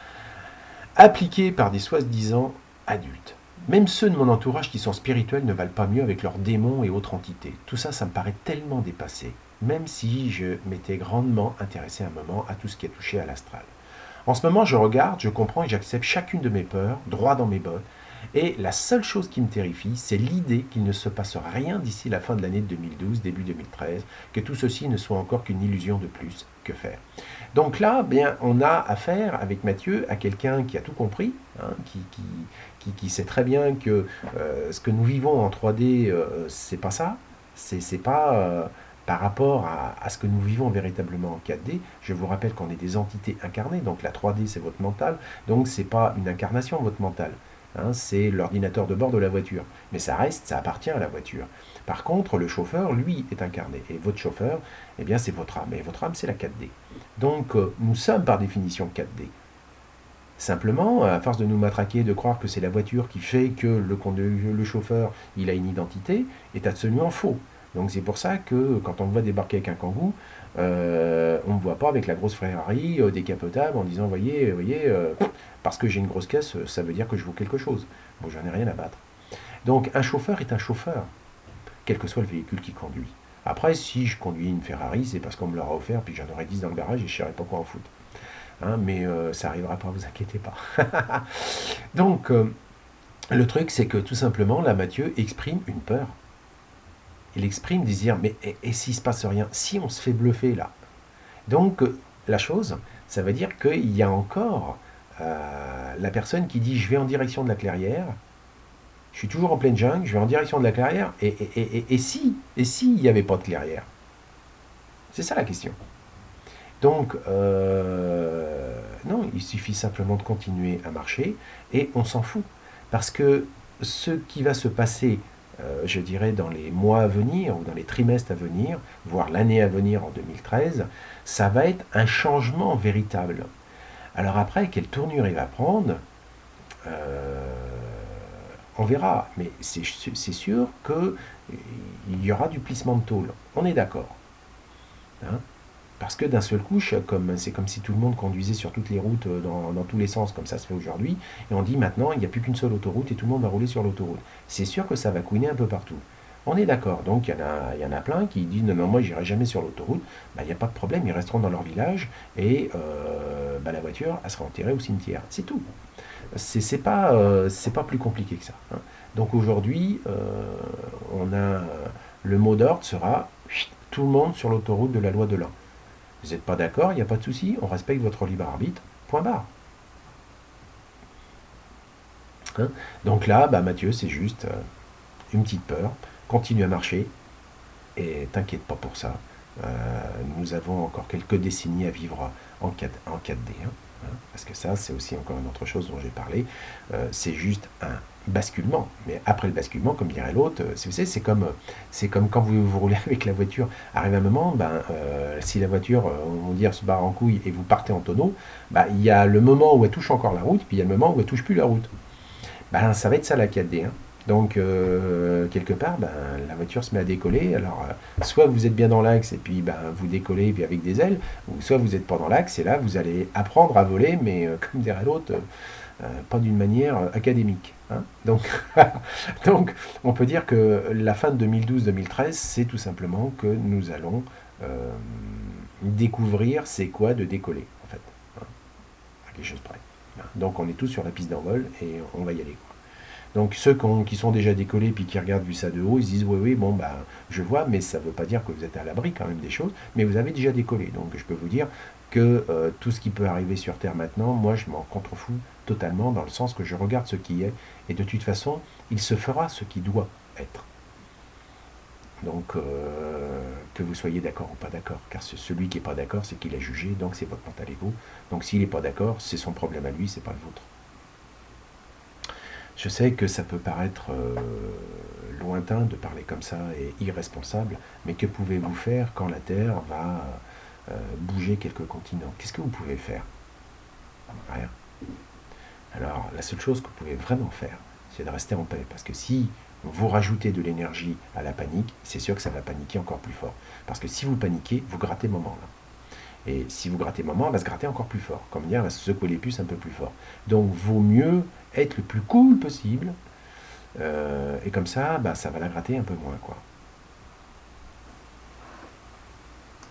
Appliquées par des soi-disant adultes. Même ceux de mon entourage qui sont spirituels ne valent pas mieux avec leurs démons et autres entités. Tout ça, ça me paraît tellement dépassé, même si je m'étais grandement intéressé un moment à tout ce qui a touché à l'astral. En ce moment, je regarde, je comprends et j'accepte chacune de mes peurs, droit dans mes bottes. Et la seule chose qui me terrifie, c'est l'idée qu'il ne se passera rien d'ici la fin de l'année 2012, début 2013, que tout ceci ne soit encore qu'une illusion de plus. Que faire? Donc là, bien, on a affaire avec Mathieu à quelqu'un qui a tout compris, hein, qui sait très bien que ce que nous vivons en 3D, c'est pas ça, c'est pas par rapport à ce que nous vivons véritablement en 4D. Je vous rappelle qu'on est des entités incarnées, donc la 3D c'est votre mental, donc c'est pas une incarnation votre mental. Hein, c'est l'ordinateur de bord de la voiture. Mais ça reste, ça appartient à la voiture. Par contre, le chauffeur, lui, est incarné. Et votre chauffeur, eh bien, c'est votre âme. Et votre âme, c'est la 4D. Donc, nous sommes par définition 4D. Simplement, à force de nous matraquer, de croire que c'est la voiture qui fait que le chauffeur, il a une identité, est absolument faux. Donc c'est pour ça que quand on me voit débarquer avec un Kangoo, on ne me voit pas avec la grosse Ferrari décapotable en disant, voyez, parce que j'ai une grosse caisse, ça veut dire que je vaux quelque chose. Bon, j'en ai rien à battre. Donc un chauffeur est un chauffeur, quel que soit le véhicule qu'il conduit. Après, si je conduis une Ferrari, c'est parce qu'on me l'aura offert, puis j'en aurai 10 dans le garage et je ne saurais pas quoi en foutre. Hein, mais ça n'arrivera pas, vous inquiétez pas. Donc, le truc, c'est que tout simplement, là, Mathieu exprime une peur. Il exprime des dire, mais et s'il ne se passe rien? Si on se fait bluffer, là. Donc, la chose, ça veut dire qu'il y a encore la personne qui dit, je vais en direction de la clairière, je suis toujours en pleine jungle, je vais en direction de la clairière, et si, s'il n'y avait pas de clairière? C'est ça la question. Donc, non, il suffit simplement de continuer à marcher et on s'en fout. Parce que ce qui va se passer, je dirais, dans les mois à venir ou dans les trimestres à venir, voire l'année à venir en 2013, ça va être un changement véritable. Alors après, quelle tournure il va prendre, on verra. Mais c'est sûr qu'il y aura du plissement de tôle. On est d'accord. Hein. Parce que d'un seul coup, c'est comme si tout le monde conduisait sur toutes les routes dans tous les sens, comme ça se fait aujourd'hui, et on dit maintenant, il n'y a plus qu'une seule autoroute et tout le monde va rouler sur l'autoroute. C'est sûr que ça va couiner un peu partout. On est d'accord, donc il y en a plein qui disent non, non, moi j'irai jamais sur l'autoroute, il n'y a pas de problème, ils resteront dans leur village et la voiture, elle sera enterrée au cimetière. C'est tout. C'est pas plus compliqué que ça. Hein. Donc aujourd'hui, le mot d'ordre sera tout le monde sur l'autoroute de la loi de l'an. Vous n'êtes pas d'accord, il n'y a pas de souci, on respecte votre libre arbitre, point barre. Hein. Donc là, Mathieu, c'est juste une petite peur, continue à marcher, et t'inquiète pas pour ça. Nous avons encore quelques décennies à vivre en 4D. Hein. Parce que ça, c'est aussi encore une autre chose dont j'ai parlé. C'est juste un basculement. Mais après le basculement, comme dirait l'autre, c'est comme quand vous roulez avec la voiture. Arrive un moment, si la voiture, on va dire, se barre en couille et vous partez en tonneau, il y a le moment où elle touche encore la route, puis il y a le moment où elle touche plus la route. Ça va être ça la 4D. Hein. Donc, quelque part, la voiture se met à décoller. Alors, soit vous êtes bien dans l'axe et puis vous décollez puis avec des ailes, ou soit vous n'êtes pas dans l'axe et là, vous allez apprendre à voler, mais comme dirait l'autre, pas d'une manière académique. Hein. Donc, on peut dire que la fin de 2012-2013, c'est tout simplement que nous allons découvrir c'est quoi de décoller, en fait. Hein, à quelque chose près. Donc, on est tous sur la piste d'envol et on va y aller. Donc ceux qui sont déjà décollés puis qui regardent vu ça de haut, ils se disent oui, bon, je vois, mais ça ne veut pas dire que vous êtes à l'abri quand même des choses, mais vous avez déjà décollé. Donc je peux vous dire que tout ce qui peut arriver sur Terre maintenant, moi je m'en contrefous totalement dans le sens que je regarde ce qui est, et de toute façon, il se fera ce qui doit être. Donc que vous soyez d'accord ou pas d'accord, car celui qui n'est pas d'accord, c'est qu'il a jugé, donc c'est votre mental ego. Donc s'il n'est pas d'accord, c'est son problème à lui, c'est pas le vôtre. Je sais que ça peut paraître lointain de parler comme ça et irresponsable, mais que pouvez-vous faire quand la Terre va bouger quelques continents. Qu'est-ce que vous pouvez faire? Rien. Alors, la seule chose que vous pouvez vraiment faire, c'est de rester en paix. Parce que si vous rajoutez de l'énergie à la panique, c'est sûr que ça va paniquer encore plus fort. Parce que si vous paniquez, vous grattez moment là. Et si vous grattez moment, elle va se gratter encore plus fort. Comme dire, elle va se secouer les puces un peu plus fort. Donc, vaut mieux être le plus cool possible. Et comme ça, bah, ça va la gratter un peu moins, quoi.